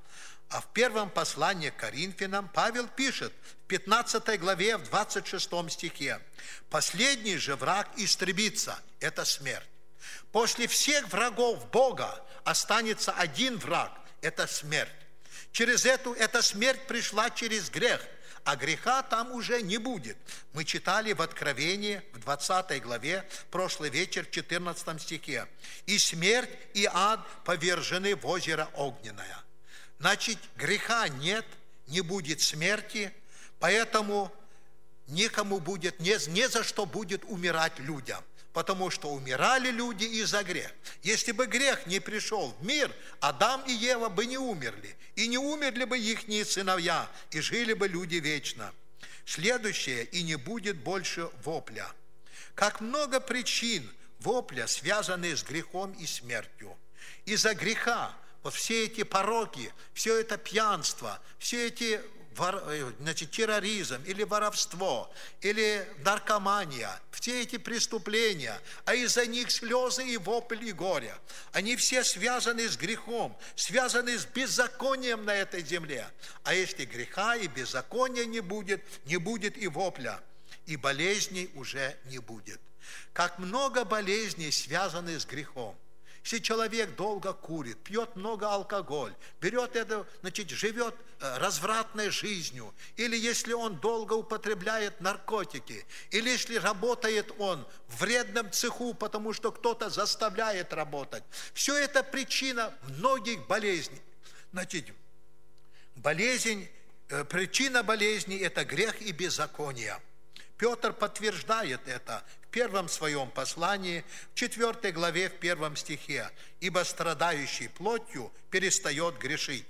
А в первом послании к Коринфянам Павел пишет в пятнадцатой главе, в двадцать шестом стихе: «Последний же враг истребится» – это смерть. После всех врагов Бога останется один враг – это смерть. Через эту, эта смерть пришла через грех, а греха там уже не будет. Мы читали в Откровении, в двадцатой главе, прошлый вечер, в четырнадцатом стихе: «И смерть, и ад повержены в озеро огненное». Значит, греха нет, не будет смерти, поэтому никому будет, не, не за что будет умирать людям, потому что умирали люди из-за греха. Если бы грех не пришел в мир, Адам и Ева бы не умерли, и не умерли бы ихние сыновья, и жили бы люди вечно. Следующее: и не будет больше вопля. Как много причин вопля связаны с грехом и смертью. Из-за греха вот все эти пороки, все это пьянство, все эти, значит, терроризм или воровство, или наркомания, все эти преступления, а из-за них слезы и вопль и горе, они все связаны с грехом, связаны с беззаконием на этой земле. А если греха и беззакония не будет, не будет и вопля, и болезней уже не будет. Как много болезней связаны с грехом. Если человек долго курит, пьет много алкоголя, берет это, значит, живет развратной жизнью, или если он долго употребляет наркотики, или если работает он в вредном цеху, потому что кто-то заставляет работать, все это причина многих болезней. Значит, болезнь, причина болезни – это грех и беззаконие. Петр подтверждает это в первом своем послании, в четвёртой главе, в первом стихе: «Ибо страдающий плотью перестает грешить».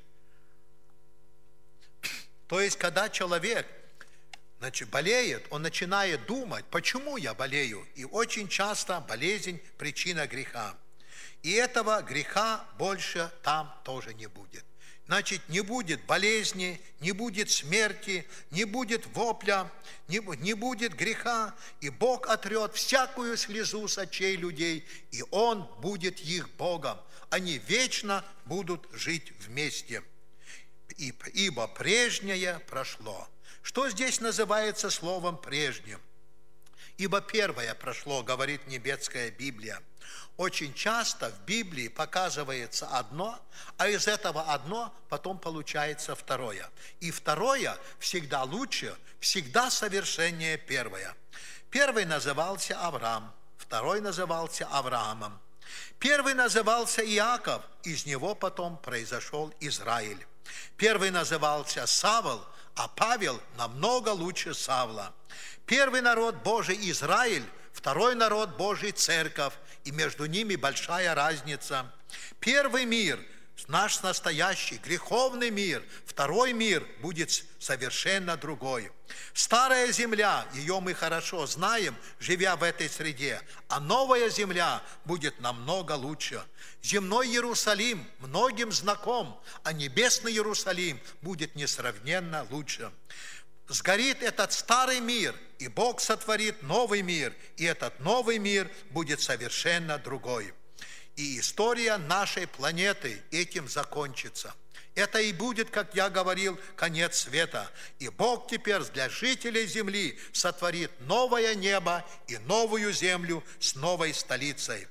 То есть, когда человек, значит, болеет, он начинает думать: почему я болею? И очень часто болезнь – причина греха. И этого греха больше там тоже не будет. Значит, не будет болезни, не будет смерти, не будет вопля, не, не будет греха, и Бог отрет всякую слезу с очей людей, и Он будет их Богом. Они вечно будут жить вместе. Ибо прежнее прошло. Что здесь называется словом «прежним»? Ибо первое прошло, говорит Небесская Библия. Очень часто в Библии показывается одно, а из этого одно потом получается второе. И второе всегда лучше, всегда совершеннее первое. Первый назывался Авраам, второй назывался Авраамом. Первый назывался Иаков, из него потом произошел Израиль. Первый назывался Савл, а Павел намного лучше Савла. Первый народ Божий Израиль, второй народ Божий Церковь, и между ними большая разница. Первый мир, наш настоящий греховный мир, второй мир будет совершенно другой. Старая земля, ее мы хорошо знаем, живя в этой среде, а новая земля будет намного лучше. Земной Иерусалим многим знаком, а небесный Иерусалим будет несравненно лучше. Сгорит этот старый мир, и Бог сотворит новый мир, и этот новый мир будет совершенно другой. И история нашей планеты этим закончится. Это и будет, как я говорил, конец света. И Бог теперь для жителей земли сотворит новое небо и новую землю с новой столицей.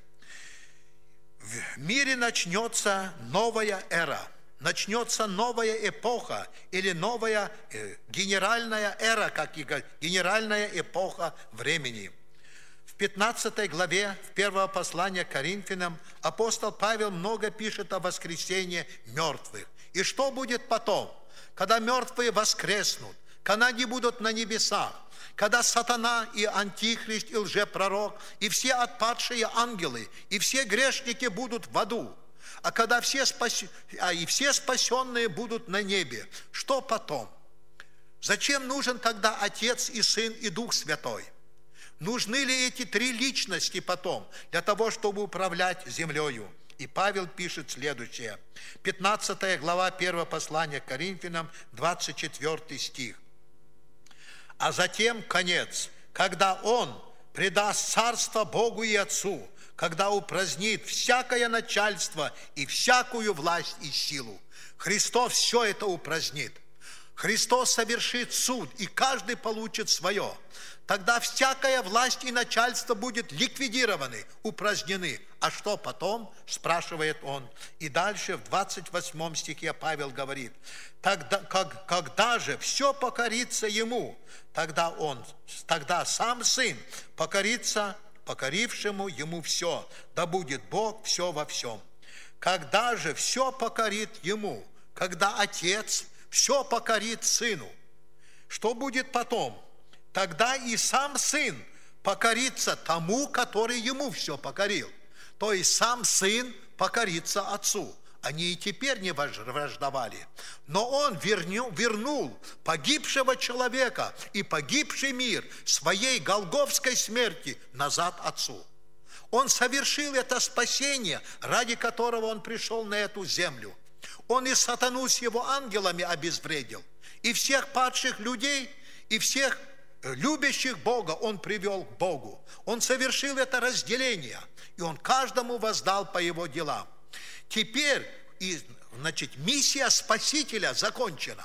В мире начнется новая эра. Начнется новая эпоха или новая э, генеральная эра, как и говорят, генеральная эпоха времени. В пятнадцатой главе первого послания к Коринфянам апостол Павел много пишет о воскресении мертвых. И что будет потом, когда мертвые воскреснут, когда они будут на небесах, когда сатана и антихрист и лжепророк, и все отпадшие ангелы, и все грешники будут в аду. А когда все, спас... а и все спасенные будут на небе, что потом? Зачем нужен тогда Отец и Сын и Дух Святой? Нужны ли эти три личности потом для того, чтобы управлять землею? И Павел пишет следующее. пятнадцатая глава первого послания к Коринфянам, двадцать четвёртый стих. «А затем конец, когда Он предаст царство Богу и Отцу, когда упразднит всякое начальство и всякую власть и силу. Христос все это упразднит. Христос совершит суд, и каждый получит свое. Тогда всякая власть и начальство будет ликвидированы, упразднены. А что потом, спрашивает он. И дальше в двадцать восьмом стихе Павел говорит: тогда, как, когда же все покорится ему, тогда он, тогда сам Сын покорится покорившему ему все, да будет Бог все во всем. Когда же все покорит ему, когда Отец все покорит Сыну, что будет потом? Тогда и сам Сын покорится тому, который ему все покорил. То есть сам Сын покорится Отцу. Они и теперь не враждовали. Но Он вернул, вернул погибшего человека и погибший мир своей голгофской смерти назад Отцу. Он совершил это спасение, ради которого Он пришел на эту землю. Он и сатану с его ангелами обезвредил, и всех падших людей, и всех любящих Бога Он привел к Богу. Он совершил это разделение, и Он каждому воздал по его делам. Теперь, и, значит, миссия Спасителя закончена.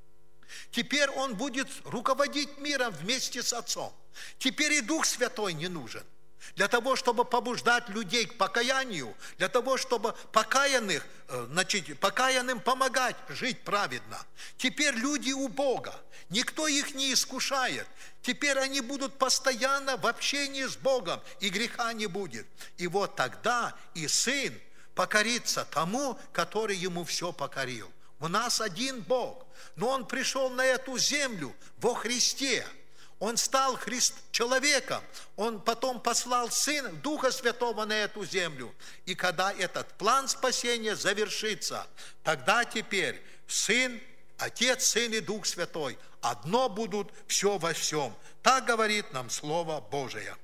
Теперь Он будет руководить миром вместе с Отцом. Теперь и Дух Святой не нужен. Для того, чтобы побуждать людей к покаянию, для того, чтобы покаянных, значит, покаянным помогать жить праведно. Теперь люди у Бога, никто их не искушает. Теперь они будут постоянно в общении с Богом, и греха не будет. И вот тогда и Сын покорится тому, который ему все покорил. У нас один Бог, но Он пришел на эту землю во Христе. Он стал Христ, человеком, Он потом послал Сына, Духа Святого на эту землю. И когда этот план спасения завершится, тогда теперь Сын, Отец, Сын и Дух Святой одно будут все во всем. Так говорит нам Слово Божие.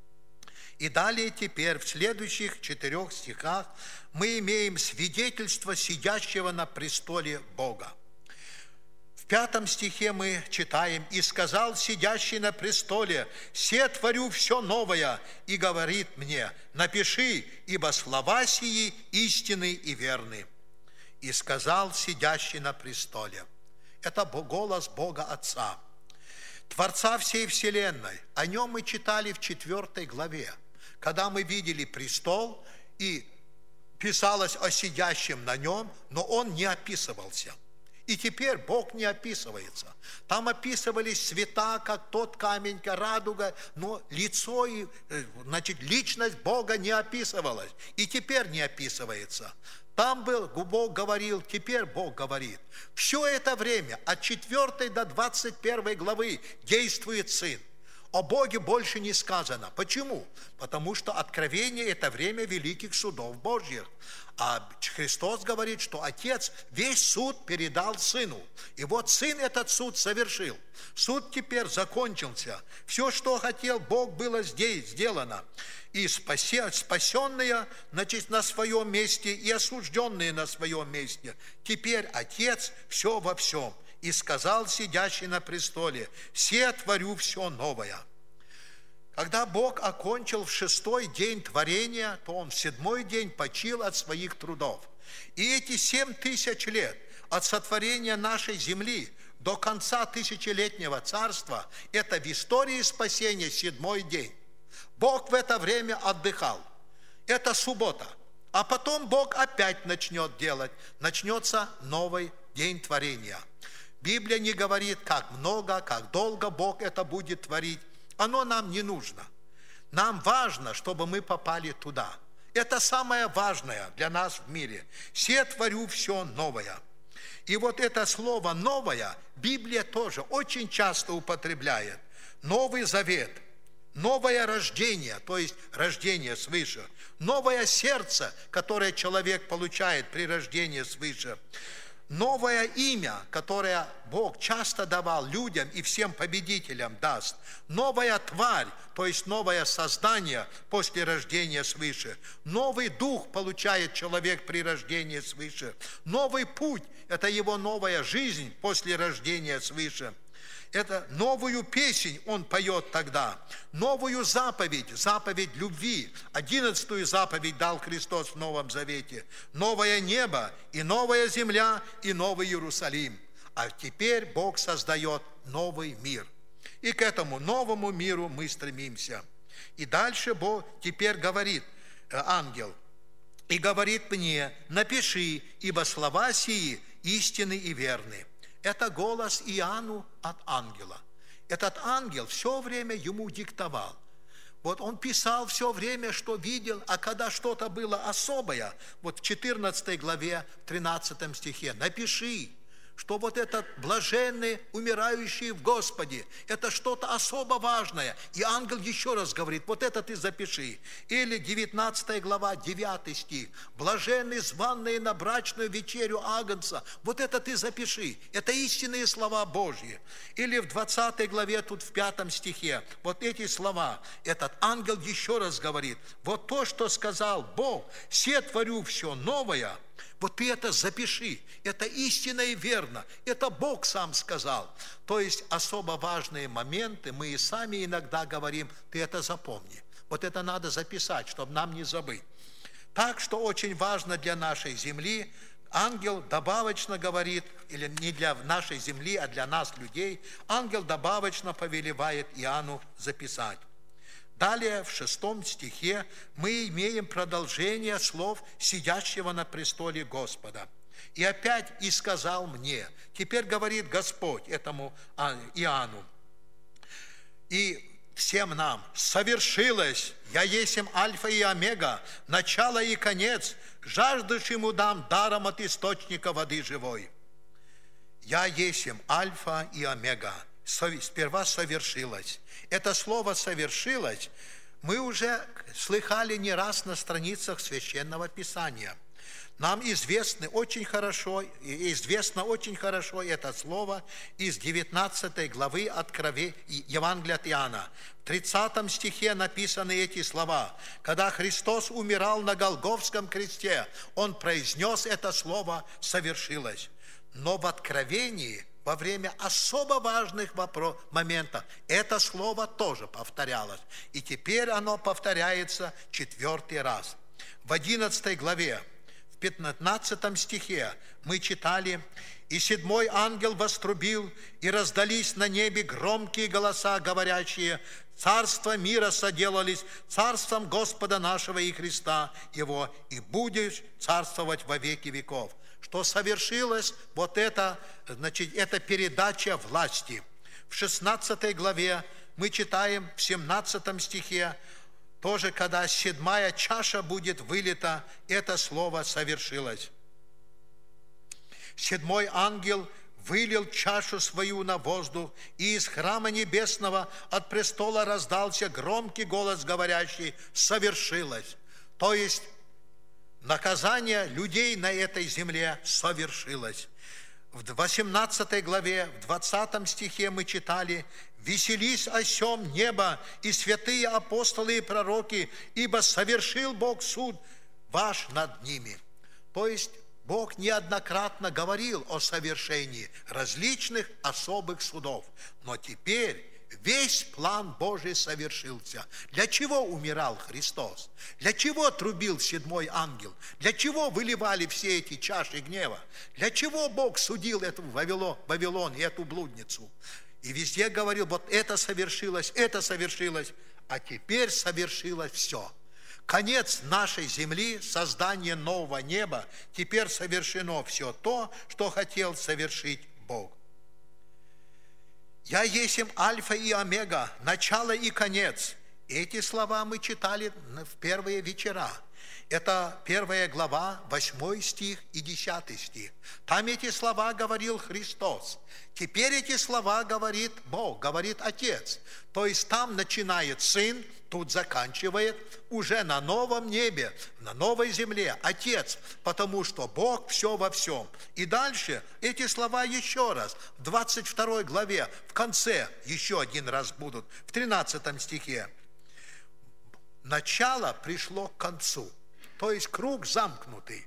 И далее теперь в следующих четырех стихах мы имеем свидетельство сидящего на престоле Бога. В пятом стихе мы читаем: «И сказал сидящий на престоле: се творю все новое, и говорит мне: напиши, ибо слова сии истинны и верны». И сказал сидящий на престоле. Это голос Бога Отца, Творца всей вселенной. О нем мы читали в четвертой главе, когда мы видели престол, и писалось о сидящем на нем, но он не описывался. И теперь Бог не описывается. Там описывались цвета, как тот камень, как радуга, но лицо и, значит, личность Бога не описывалась. И теперь не описывается. Там был, Бог говорил, теперь Бог говорит. Все это время, от четвёртой до двадцать первой главы, действует Сын. О Боге больше не сказано. Почему? Потому что откровение – это время великих судов Божьих. А Христос говорит, что Отец весь суд передал Сыну. И вот Сын этот суд совершил. Суд теперь закончился. Все, что хотел Бог, было здесь сделано. И спасенные, значит, на своем месте, и осужденные на своем месте. Теперь Отец все во всем. И сказал сидящий на престоле: «Се творю все новое». Когда Бог окончил в шестой день творения, то Он в седьмой день почил от своих трудов. И эти семь тысяч лет от сотворения нашей земли до конца тысячелетнего царства – это в истории спасения седьмой день. Бог в это время отдыхал. Это суббота. А потом Бог опять начнет делать. Начнется новый день творения. Библия не говорит, как много, как долго Бог это будет творить. Оно нам не нужно. Нам важно, чтобы мы попали туда. Это самое важное для нас в мире. «Се творю все новое». И вот это слово «новое» Библия тоже очень часто употребляет. Новый Завет, новое рождение, то есть рождение свыше, новое сердце, которое человек получает при рождении свыше, новое имя, которое Бог часто давал людям и всем победителям даст. Новая тварь, то есть новое создание после рождения свыше. Новый дух получает человек при рождении свыше. Новый путь – это его новая жизнь после рождения свыше. Это новую песнь он поет тогда, новую заповедь, заповедь любви. Одиннадцатую заповедь дал Христос в Новом Завете. Новое небо и новая земля и новый Иерусалим. А теперь Бог создает новый мир. И к этому новому миру мы стремимся. И дальше Бог теперь говорит, ангел, и говорит мне: напиши, ибо слова сии истинны и верны. Это голос Иоанну от ангела. Этот ангел все время ему диктовал. Вот он писал все время, что видел, а когда что-то было особое, вот в четырнадцатой главе, в тринадцатом стихе, напиши, что вот этот блаженный, умирающий в Господе, это что-то особо важное. И ангел еще раз говорит: вот это ты запиши. Или девятнадцатая глава, девятый стих: блаженный, званный на брачную вечерю Агнца, вот это ты запиши. Это истинные слова Божьи. Или в двадцатой главе, тут в пятом стихе, вот эти слова, этот ангел еще раз говорит: вот то, что сказал Бог, се творю все новое. Вот ты это запиши, это истинно и верно, это Бог сам сказал. То есть особо важные моменты мы и сами иногда говорим: ты это запомни. Вот это надо записать, чтобы нам не забыть. Так что очень важно для нашей земли, ангел добавочно говорит, или не для нашей земли, а для нас, людей, ангел добавочно повелевает Иоанну записать. Далее в шестом стихе мы имеем продолжение слов сидящего на престоле Господа. И опять и сказал мне, теперь говорит Господь этому Иоанну и всем нам: совершилось, я есмь Альфа и Омега, начало и конец, жаждущему дам даром от источника воды живой. Я есмь Альфа и Омега. Сперва совершилось. Это слово «совершилось» мы уже слыхали не раз на страницах Священного Писания. Нам известно очень хорошо, известно очень хорошо это слово из девятнадцатой главы Откровения Евангелия от Иоанна. В тридцатом стихе написаны эти слова. Когда Христос умирал на Голгофском кресте, Он произнес это слово «совершилось». Но в Откровении, во время особо важных вопрос, моментов, это слово тоже повторялось. И теперь оно повторяется четвертый раз. В одиннадцатой главе, в пятнадцатом стихе мы читали: «И седьмой ангел вострубил, и раздались на небе громкие голоса, говорящие: царство мира соделались царством Господа нашего и Христа Его, и будешь царствовать во веки веков». Что совершилось, вот это, значит, это передача власти. В шестнадцатой главе мы читаем в семнадцатом стихе, тоже когда седьмая чаша будет вылита, это слово совершилось. Седьмой ангел вылил чашу свою на воздух, и из храма небесного от престола раздался громкий голос, говорящий: совершилось. То есть наказание людей на этой земле совершилось. В восемнадцатой главе, в двадцатом стихе мы читали: «Веселись о сем небо и святые апостолы и пророки, ибо совершил Бог суд ваш над ними». То есть Бог неоднократно говорил о совершении различных особых судов. Но теперь весь план Божий совершился. Для чего умирал Христос? Для чего трубил седьмой ангел? Для чего выливали все эти чаши гнева? Для чего Бог судил эту Вавилон, Вавилон и эту блудницу? И везде говорил: вот это совершилось, это совершилось, а теперь совершилось все. Конец нашей земли, создание нового неба, теперь совершено все то, что хотел совершить Бог. «Я есмь Альфа и Омега, начало и конец». Эти слова мы читали в первые вечера. Это первая глава, восьмой стих и десятый стих. Там эти слова говорил Христос. Теперь эти слова говорит Бог, говорит Отец. То есть там начинает Сын, тут заканчивает уже на новом небе, на новой земле Отец, потому что Бог все во всем. И дальше эти слова еще раз в двадцать второй главе, в конце еще один раз будут, в тринадцатом стихе. Начало пришло к концу, то есть круг замкнутый.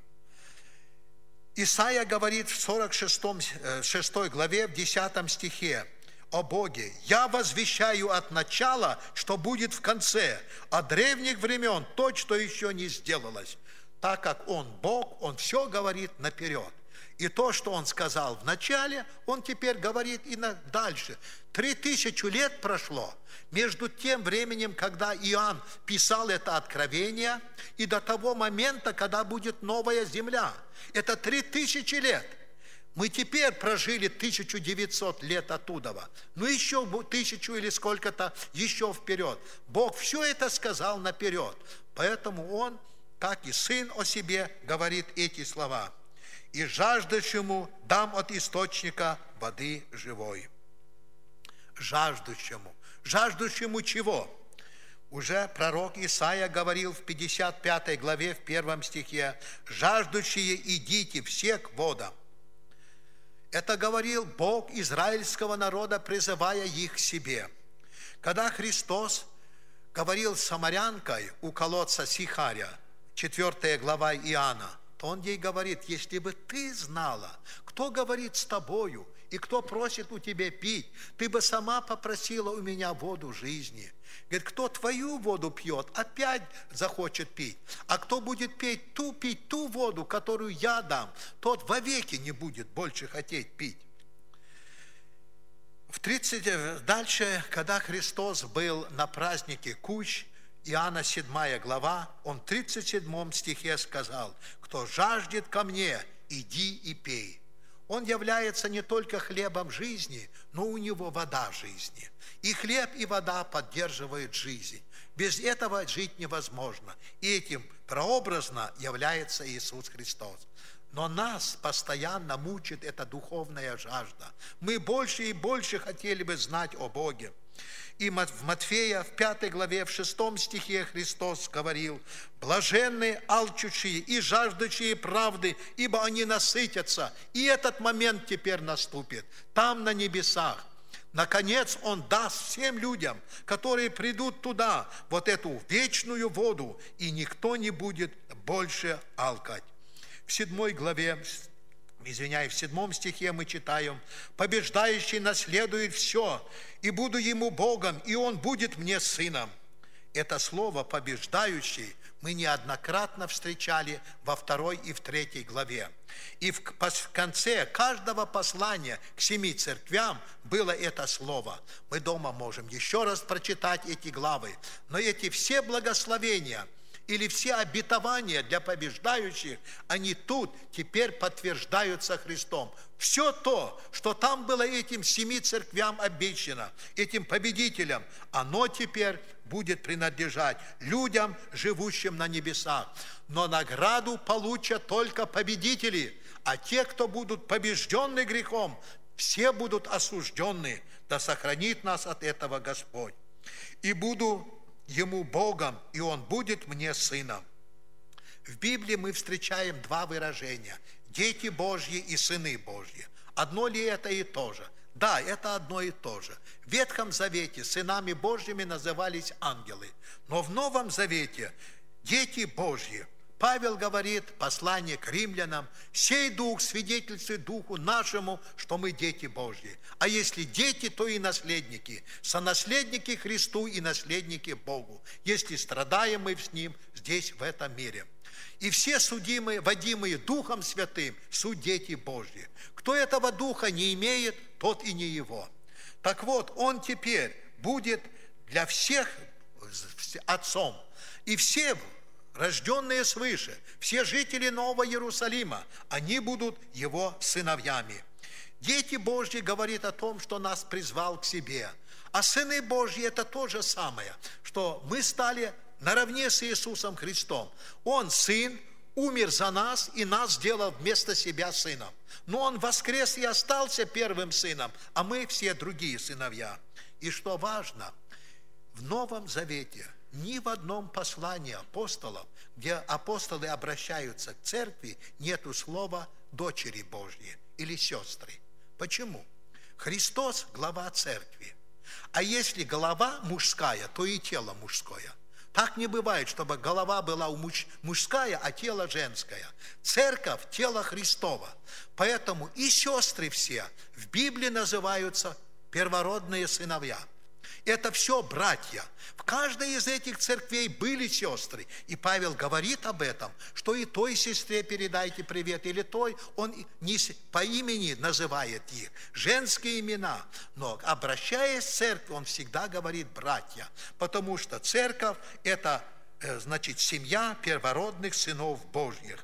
Исайя говорит в сорок шестой главе, в десятом стихе: о Боге: «Я возвещаю от начала, что будет в конце, от древних времен то, что еще не сделалось». Так как Он Бог, Он все говорит наперед. И то, что Он сказал в начале, Он теперь говорит и на дальше. Три тысячи лет прошло между тем временем, когда Иоанн писал это откровение, и до того момента, когда будет новая земля. Это три тысячи лет. Мы теперь прожили тысячу девятьсот лет оттуда. Ну еще тысячу или сколько-то еще вперед. Бог все это сказал наперед. Поэтому Он, как и Сын о себе, говорит эти слова: «И жаждущему дам от источника воды живой». Жаждущему. Жаждущему чего? Уже пророк Исаия говорил в пятьдесят пятой главе, в первом стихе: «Жаждущие, идите все к водам». Это говорил Бог израильского народа, призывая их к себе. Когда Христос говорил с самарянкой у колодца Сихаря, четвёртая глава Иоанна, то Он ей говорит: если бы ты знала, кто говорит с тобою и кто просит у тебя пить, ты бы сама попросила у меня воду жизни. Говорит, кто твою воду пьет, опять захочет пить. А кто будет пить ту, пить ту воду, которую я дам, тот вовеки не будет больше хотеть пить. В тридцать, дальше, когда Христос был на празднике Кущ, Иоанна седьмая глава, Он в тридцать седьмом стихе сказал: «Кто жаждет ко мне, иди и пей». Он является не только хлебом жизни, но у Него вода жизни. И хлеб, и вода поддерживают жизнь. Без этого жить невозможно. И этим прообразно является Иисус Христос. Но нас постоянно мучит эта духовная жажда. Мы больше и больше хотели бы знать о Боге. И в Матфея, в пятой главе, в шестом стихе Христос говорил: «Блаженны алчущие и жаждущие правды, ибо они насытятся». И этот момент теперь наступит, там, на небесах. Наконец, Он даст всем людям, которые придут туда, вот эту вечную воду, и никто не будет больше алкать. В седьмой главе, извиняюсь, в седьмом стихе мы читаем: «Побеждающий наследует все, и буду ему Богом, и он будет мне сыном». Это слово «побеждающий» мы неоднократно встречали во второй и в третьей главе. И в конце каждого послания к семи церквям было это слово. Мы дома можем еще раз прочитать эти главы, но эти все благословения или все обетования для побеждающих, они тут теперь подтверждаются Христом. Все то, что там было этим семи церквям обещано, этим победителям, оно теперь будет принадлежать людям, живущим на небесах. Но награду получат только победители, а те, кто будут побеждены грехом, все будут осуждены. Да сохранит нас от этого Господь. «И буду Ему Богом, и Он будет мне сыном». В Библии мы встречаем два выражения: дети Божьи и сыны Божьи. Одно ли это и то же? Да, это одно и то же. В Ветхом Завете сынами Божьими назывались ангелы, но в Новом Завете дети Божьи. Павел говорит, послание к римлянам: «Сей дух свидетельствует духу нашему, что мы дети Божьи. А если дети, то и наследники, сонаследники Христу и наследники Богу, если страдаем мы с Ним здесь, в этом мире». И все судимые, водимые Духом Святым, суть дети Божьи. Кто этого Духа не имеет, тот и не его. Так вот, Он теперь будет для всех отцом, и все рожденные свыше, все жители Нового Иерусалима, они будут Его сыновьями. Дети Божьи говорит о том, что нас призвал к себе. А сыны Божьи – это то же самое, что мы стали наравне с Иисусом Христом. Он сын, умер за нас и нас сделал вместо себя сыном. Но Он воскрес и остался первым сыном, а мы все другие сыновья. И что важно, в Новом Завете ни в одном послании апостолов, где апостолы обращаются к церкви, нету слова «дочери Божьи» или «сестры». Почему? Христос – глава церкви. А если голова мужская, то и тело мужское. Так не бывает, чтобы голова была муж, мужская, а тело женское. Церковь – тело Христова. Поэтому и сестры все в Библии называются первородные сыновья. Это все братья. В каждой из этих церквей были сестры. И Павел говорит об этом, что и той сестре передайте привет, или той, он не по имени называет их, женские имена. Но обращаясь к церкви, он всегда говорит братья, потому что церковь – это, значит, семья первородных сынов Божьих.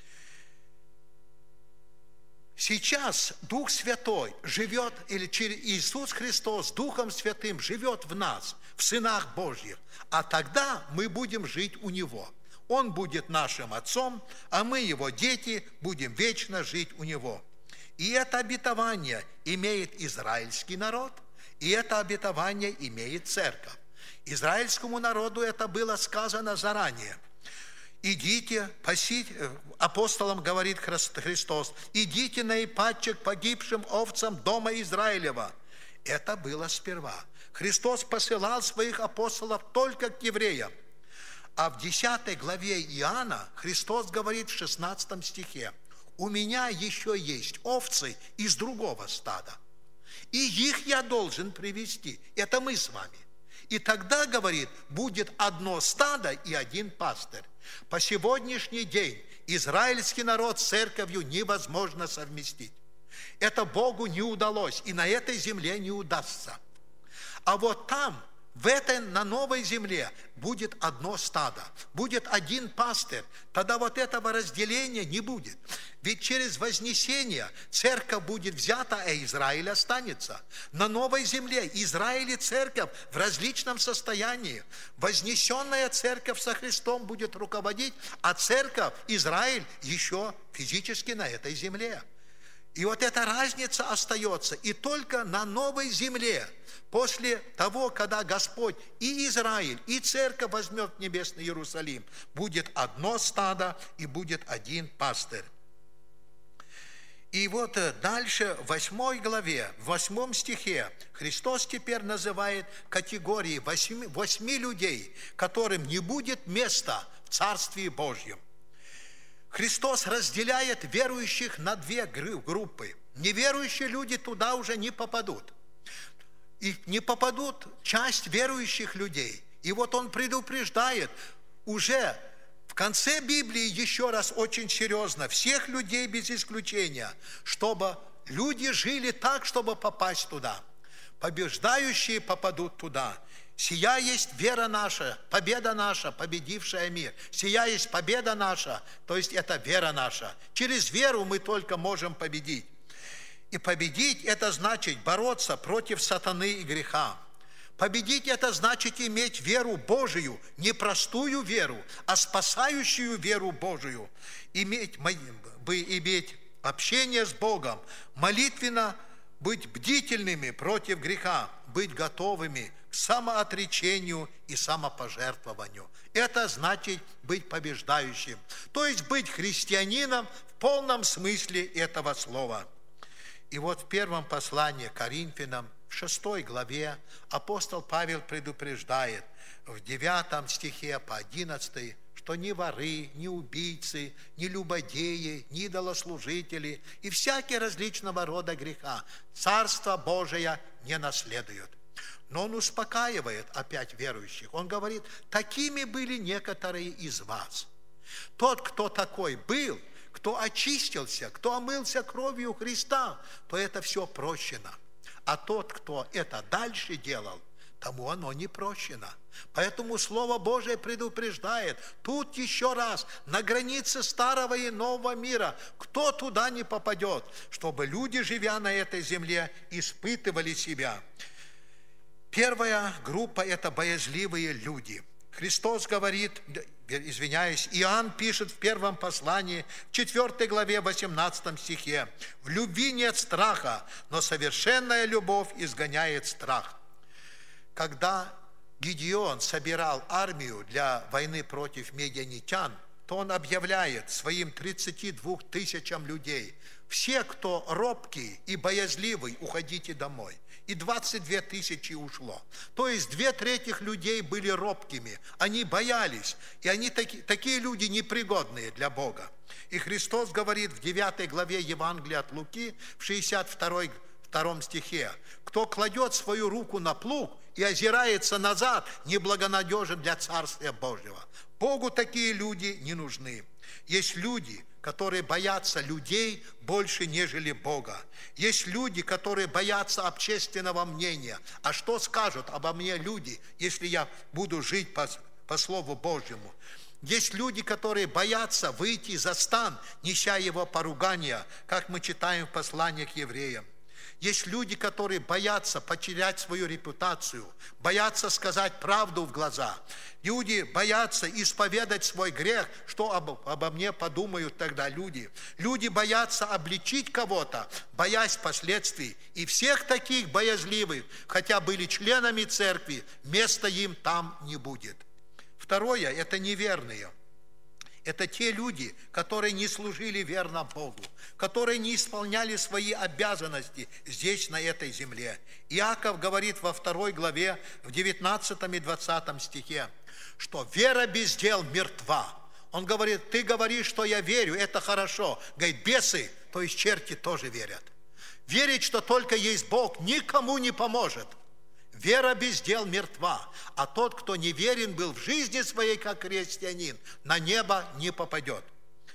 Сейчас Дух Святой живет, или через Иисус Христос Духом Святым живет в нас, в сынах Божьих, а тогда мы будем жить у Него. Он будет нашим Отцом, а мы, Его дети, будем вечно жить у Него. И это обетование имеет израильский народ, и это обетование имеет церковь. Израильскому народу это было сказано заранее. Идите, пасите, апостолам говорит Христос, идите наипаче к погибшим овцам дома Израилева. Это было сперва. Христос посылал своих апостолов только к евреям. А в десятой главе Иоанна Христос говорит в шестнадцатом стихе: «У меня еще есть овцы из другого стада, и их я должен привести». Это мы с вами. И тогда, говорит, будет одно стадо и один пастырь. По сегодняшний день израильский народ с церковью невозможно совместить. Это Богу не удалось, и на этой земле не удастся. А вот там, в этой, на новой земле, будет одно стадо, будет один пастырь. Тогда вот этого разделения не будет. Ведь через вознесение церковь будет взята, а Израиль останется. На новой земле Израиль и церковь в различном состоянии. Вознесенная церковь со Христом будет руководить, а церковь, Израиль, еще физически на этой земле. И вот эта разница остается. И только на новой земле, после того, когда Господь и Израиль, и церковь возьмет в небесный Иерусалим, будет одно стадо и будет один пастырь. И вот дальше в восьмой главе, в восьмом стихе Христос теперь называет категории восьми, восьми людей, которым не будет места в Царстве Божьем. Христос разделяет верующих на две группы. Неверующие люди туда уже не попадут. И не попадут часть верующих людей. И вот Он предупреждает уже в конце Библии еще раз очень серьезно всех людей без исключения, чтобы люди жили так, чтобы попасть туда. Побеждающие попадут туда. Сия есть вера наша, победа наша, победившая мир. Сия есть победа наша, то есть это вера наша. Через веру мы только можем победить. И победить – это значит бороться против сатаны и греха. Победить – это значит иметь веру Божию, не простую веру, а спасающую веру Божию. Иметь, иметь общение с Богом, молитвенно быть бдительными против греха, быть готовыми к самоотречению и самопожертвованию. Это значит быть побеждающим, то есть быть христианином в полном смысле этого слова. И вот в первом послании к Коринфянам, в шестой главе, апостол Павел предупреждает в девятом стихе по одиннадцатый, что ни воры, ни убийцы, ни любодеи, ни идолослужители и всякие различного рода греха Царство Божие не наследуют. Но он успокаивает опять верующих. Он говорит: такими были некоторые из вас. Тот, кто такой был, кто очистился, кто омылся кровью Христа, то это все прощено. А тот, кто это дальше делал, тому оно не прощено. Поэтому Слово Божие предупреждает, тут еще раз, на границе старого и нового мира, кто туда не попадет, чтобы люди, живя на этой земле, испытывали себя. Первая группа – это боязливые люди. Христос говорит, извиняюсь, Иоанн пишет в первом послании, в четвёртой главе, восемнадцатом стихе: «В любви нет страха, но совершенная любовь изгоняет страх». Когда Гедеон собирал армию для войны против медианитян, то он объявляет своим тридцати двум тысячам людей: все, кто робкий и боязливый, уходите домой. И двадцать две тысячи ушло. То есть две трети людей были робкими, они боялись, и они таки, такие люди непригодные для Бога. И Христос говорит в девятой главе Евангелия от Луки, в шестьдесят второй втором стихе. Кто кладет свою руку на плуг и озирается назад, неблагонадежен для Царствия Божьего. Богу такие люди не нужны. Есть люди, которые боятся людей больше, нежели Бога. Есть люди, которые боятся общественного мнения. А что скажут обо мне люди, если я буду жить по, по Слову Божьему? Есть люди, которые боятся выйти за стан, неся его поругания, как мы читаем в послании к евреям. Есть люди, которые боятся потерять свою репутацию, боятся сказать правду в глаза. Люди боятся исповедать свой грех, что об, обо мне подумают тогда люди. Люди боятся обличить кого-то, боясь последствий. И всех таких боязливых, хотя были членами церкви, места им там не будет. Второе – это неверные. Это те люди, которые не служили верно Богу, которые не исполняли свои обязанности здесь, на этой земле. Иаков говорит во второй главе, в девятнадцатом и двадцатом стихе, что вера без дел мертва. Он говорит, ты говоришь, что я верю, это хорошо. Говорит, бесы, то есть черти, тоже верят. Верить, что только есть Бог, никому не поможет. Вера без дел мертва, а тот, кто не верен был в жизни своей, как христианин, на небо не попадет.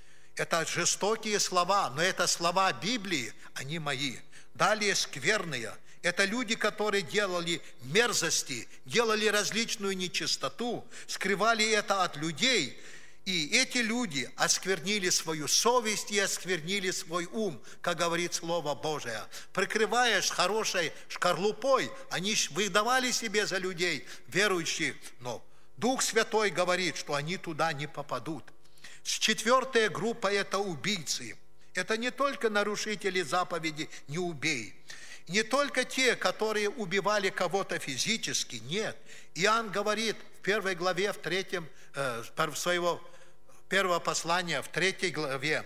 Это жестокие слова, но это слова Библии, они мои. Далее скверные. Это люди, которые делали мерзости, делали различную нечистоту, скрывали это от людей. И эти люди осквернили свою совесть и осквернили свой ум, как говорит Слово Божие. Прикрываясь хорошей шкарлупой, они выдавали себе за людей верующих, но Дух Святой говорит, что они туда не попадут. Четвертая группа – это убийцы. Это не только нарушители заповеди «не убей». Не только те, которые убивали кого-то физически, нет. Иоанн говорит в первой главе, в третьем, э, своего первого послания, в третьей главе,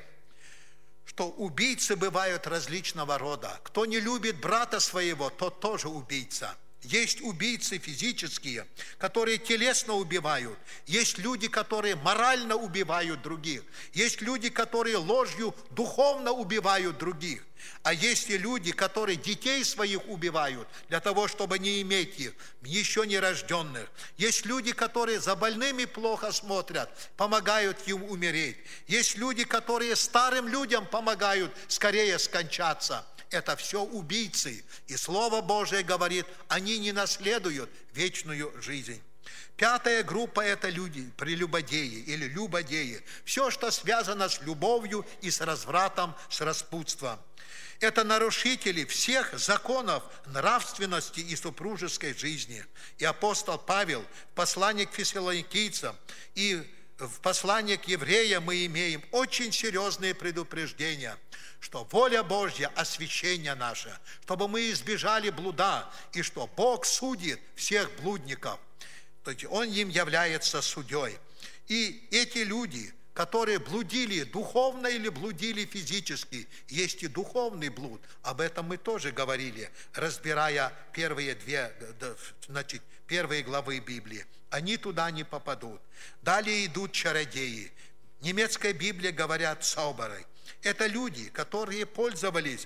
что убийцы бывают различного рода. Кто не любит брата своего, тот тоже убийца. Есть убийцы физические, которые телесно убивают. Есть люди, которые морально убивают других. Есть люди, которые ложью духовно убивают других. А есть и люди, которые детей своих убивают для того, чтобы не иметь их, еще не рожденных. Есть люди, которые за больными плохо смотрят, помогают им умереть. Есть люди, которые старым людям помогают скорее скончаться. Это все убийцы. И Слово Божие говорит, они не наследуют вечную жизнь. Пятая группа – это люди, прелюбодеи или любодеи. Все, что связано с любовью и с развратом, с распутством. Это нарушители всех законов нравственности и супружеской жизни. И апостол Павел в послании к фессалоникийцам и в послании к евреям мы имеем очень серьезные предупреждения, что воля Божья – освящение наше, чтобы мы избежали блуда, и что Бог судит всех блудников. То есть Он им является судьей. И эти люди, которые блудили духовно или блудили физически, есть и духовный блуд. Об этом мы тоже говорили, разбирая первые две, значит, первые главы Библии. Они туда не попадут. Далее идут чародеи. В немецкой Библии говорят «цауберы». Это люди, которые пользовались,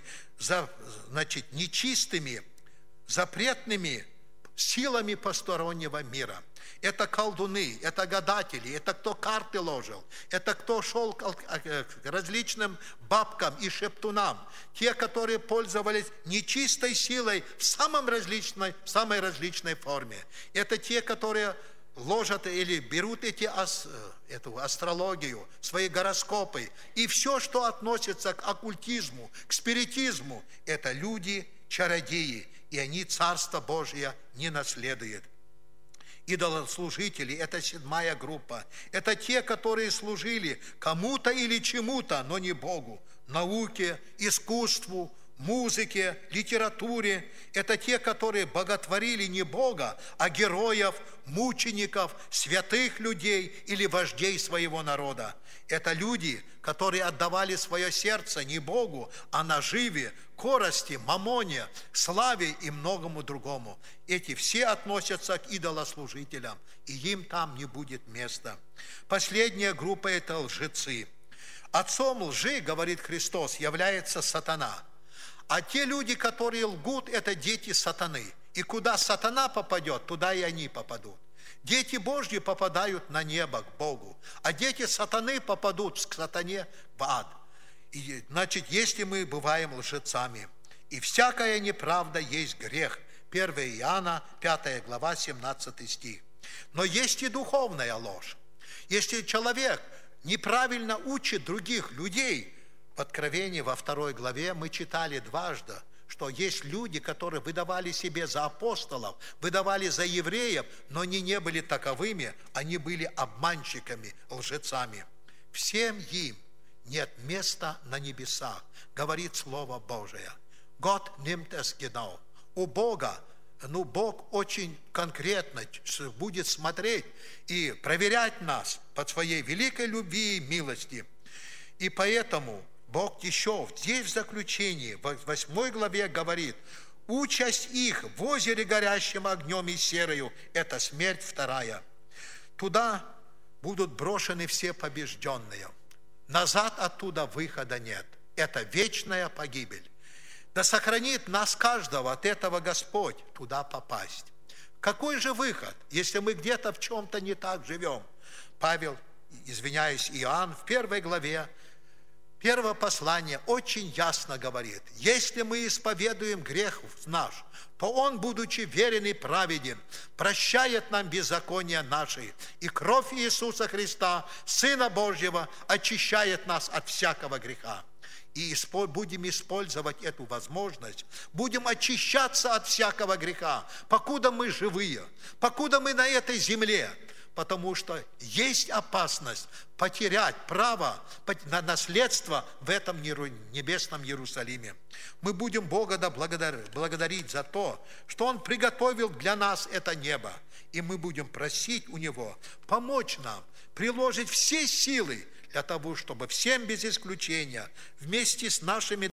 значит, нечистыми, запретными силами постороннего мира. Это колдуны, это гадатели, это кто карты ложил, это кто шел к различным бабкам и шептунам, те, которые пользовались нечистой силой в, самом различной, в самой различной форме. Это те, которые ложат или берут эти, эту астрологию, свои гороскопы. И все, что относится к оккультизму, к спиритизму, это люди, чародеи, и они Царство Божие не наследуют. Идолослужители – это седьмая группа. Это те, которые служили кому-то или чему-то, но не Богу. Науке, искусству, музыке, литературе. Это те, которые боготворили не Бога, а героев, мучеников, святых людей или вождей своего народа. Это люди, которые отдавали свое сердце не Богу, а наживе, корости, мамоне, славе и многому другому. Эти все относятся к идолослужителям, и им там не будет места. Последняя группа – это лжецы. Отцом лжи, говорит Христос, является сатана. А те люди, которые лгут, это дети сатаны. И куда сатана попадет, туда и они попадут. Дети Божьи попадают на небо, к Богу, а дети сатаны попадут к сатане в ад. И, значит, если мы бываем лжецами, и всякая неправда есть грех. первое Иоанна, пятая глава, семнадцатый стих. Но есть и духовная ложь. Если человек неправильно учит других людей, в Откровении во второй главе мы читали дважды, что есть люди, которые выдавали себе за апостолов, выдавали за евреев, но они не были таковыми, они были обманщиками, лжецами. Всем им нет места на небесах, говорит Слово Божие. Gott nimmt es genau. У Бога, ну, Бог очень конкретно будет смотреть и проверять нас по своей великой любви и милости. И поэтому Бог еще здесь в заключении, в восьмой главе говорит: участь их в озере, горящем огнем и серою, это смерть вторая. Туда будут брошены все побежденные. Назад оттуда выхода нет. Это вечная погибель. Да сохранит нас каждого от этого Господь туда попасть. Какой же выход, если мы где-то в чем-то не так живем? Павел, извиняюсь, Иоанн в первой главе первого послания очень ясно говорит: если мы исповедуем грех наш, то Он, будучи верен и праведен, прощает нам беззакония наши, и кровь Иисуса Христа, Сына Божьего, очищает нас от всякого греха. И будем использовать эту возможность, будем очищаться от всякого греха, покуда мы живые, покуда мы на этой земле, потому что есть опасность потерять право на наследство в этом небесном Иерусалиме. Мы будем Бога благодарить за то, что Он приготовил для нас это небо, и мы будем просить у Него помочь нам приложить все силы для того, чтобы всем без исключения вместе с нашими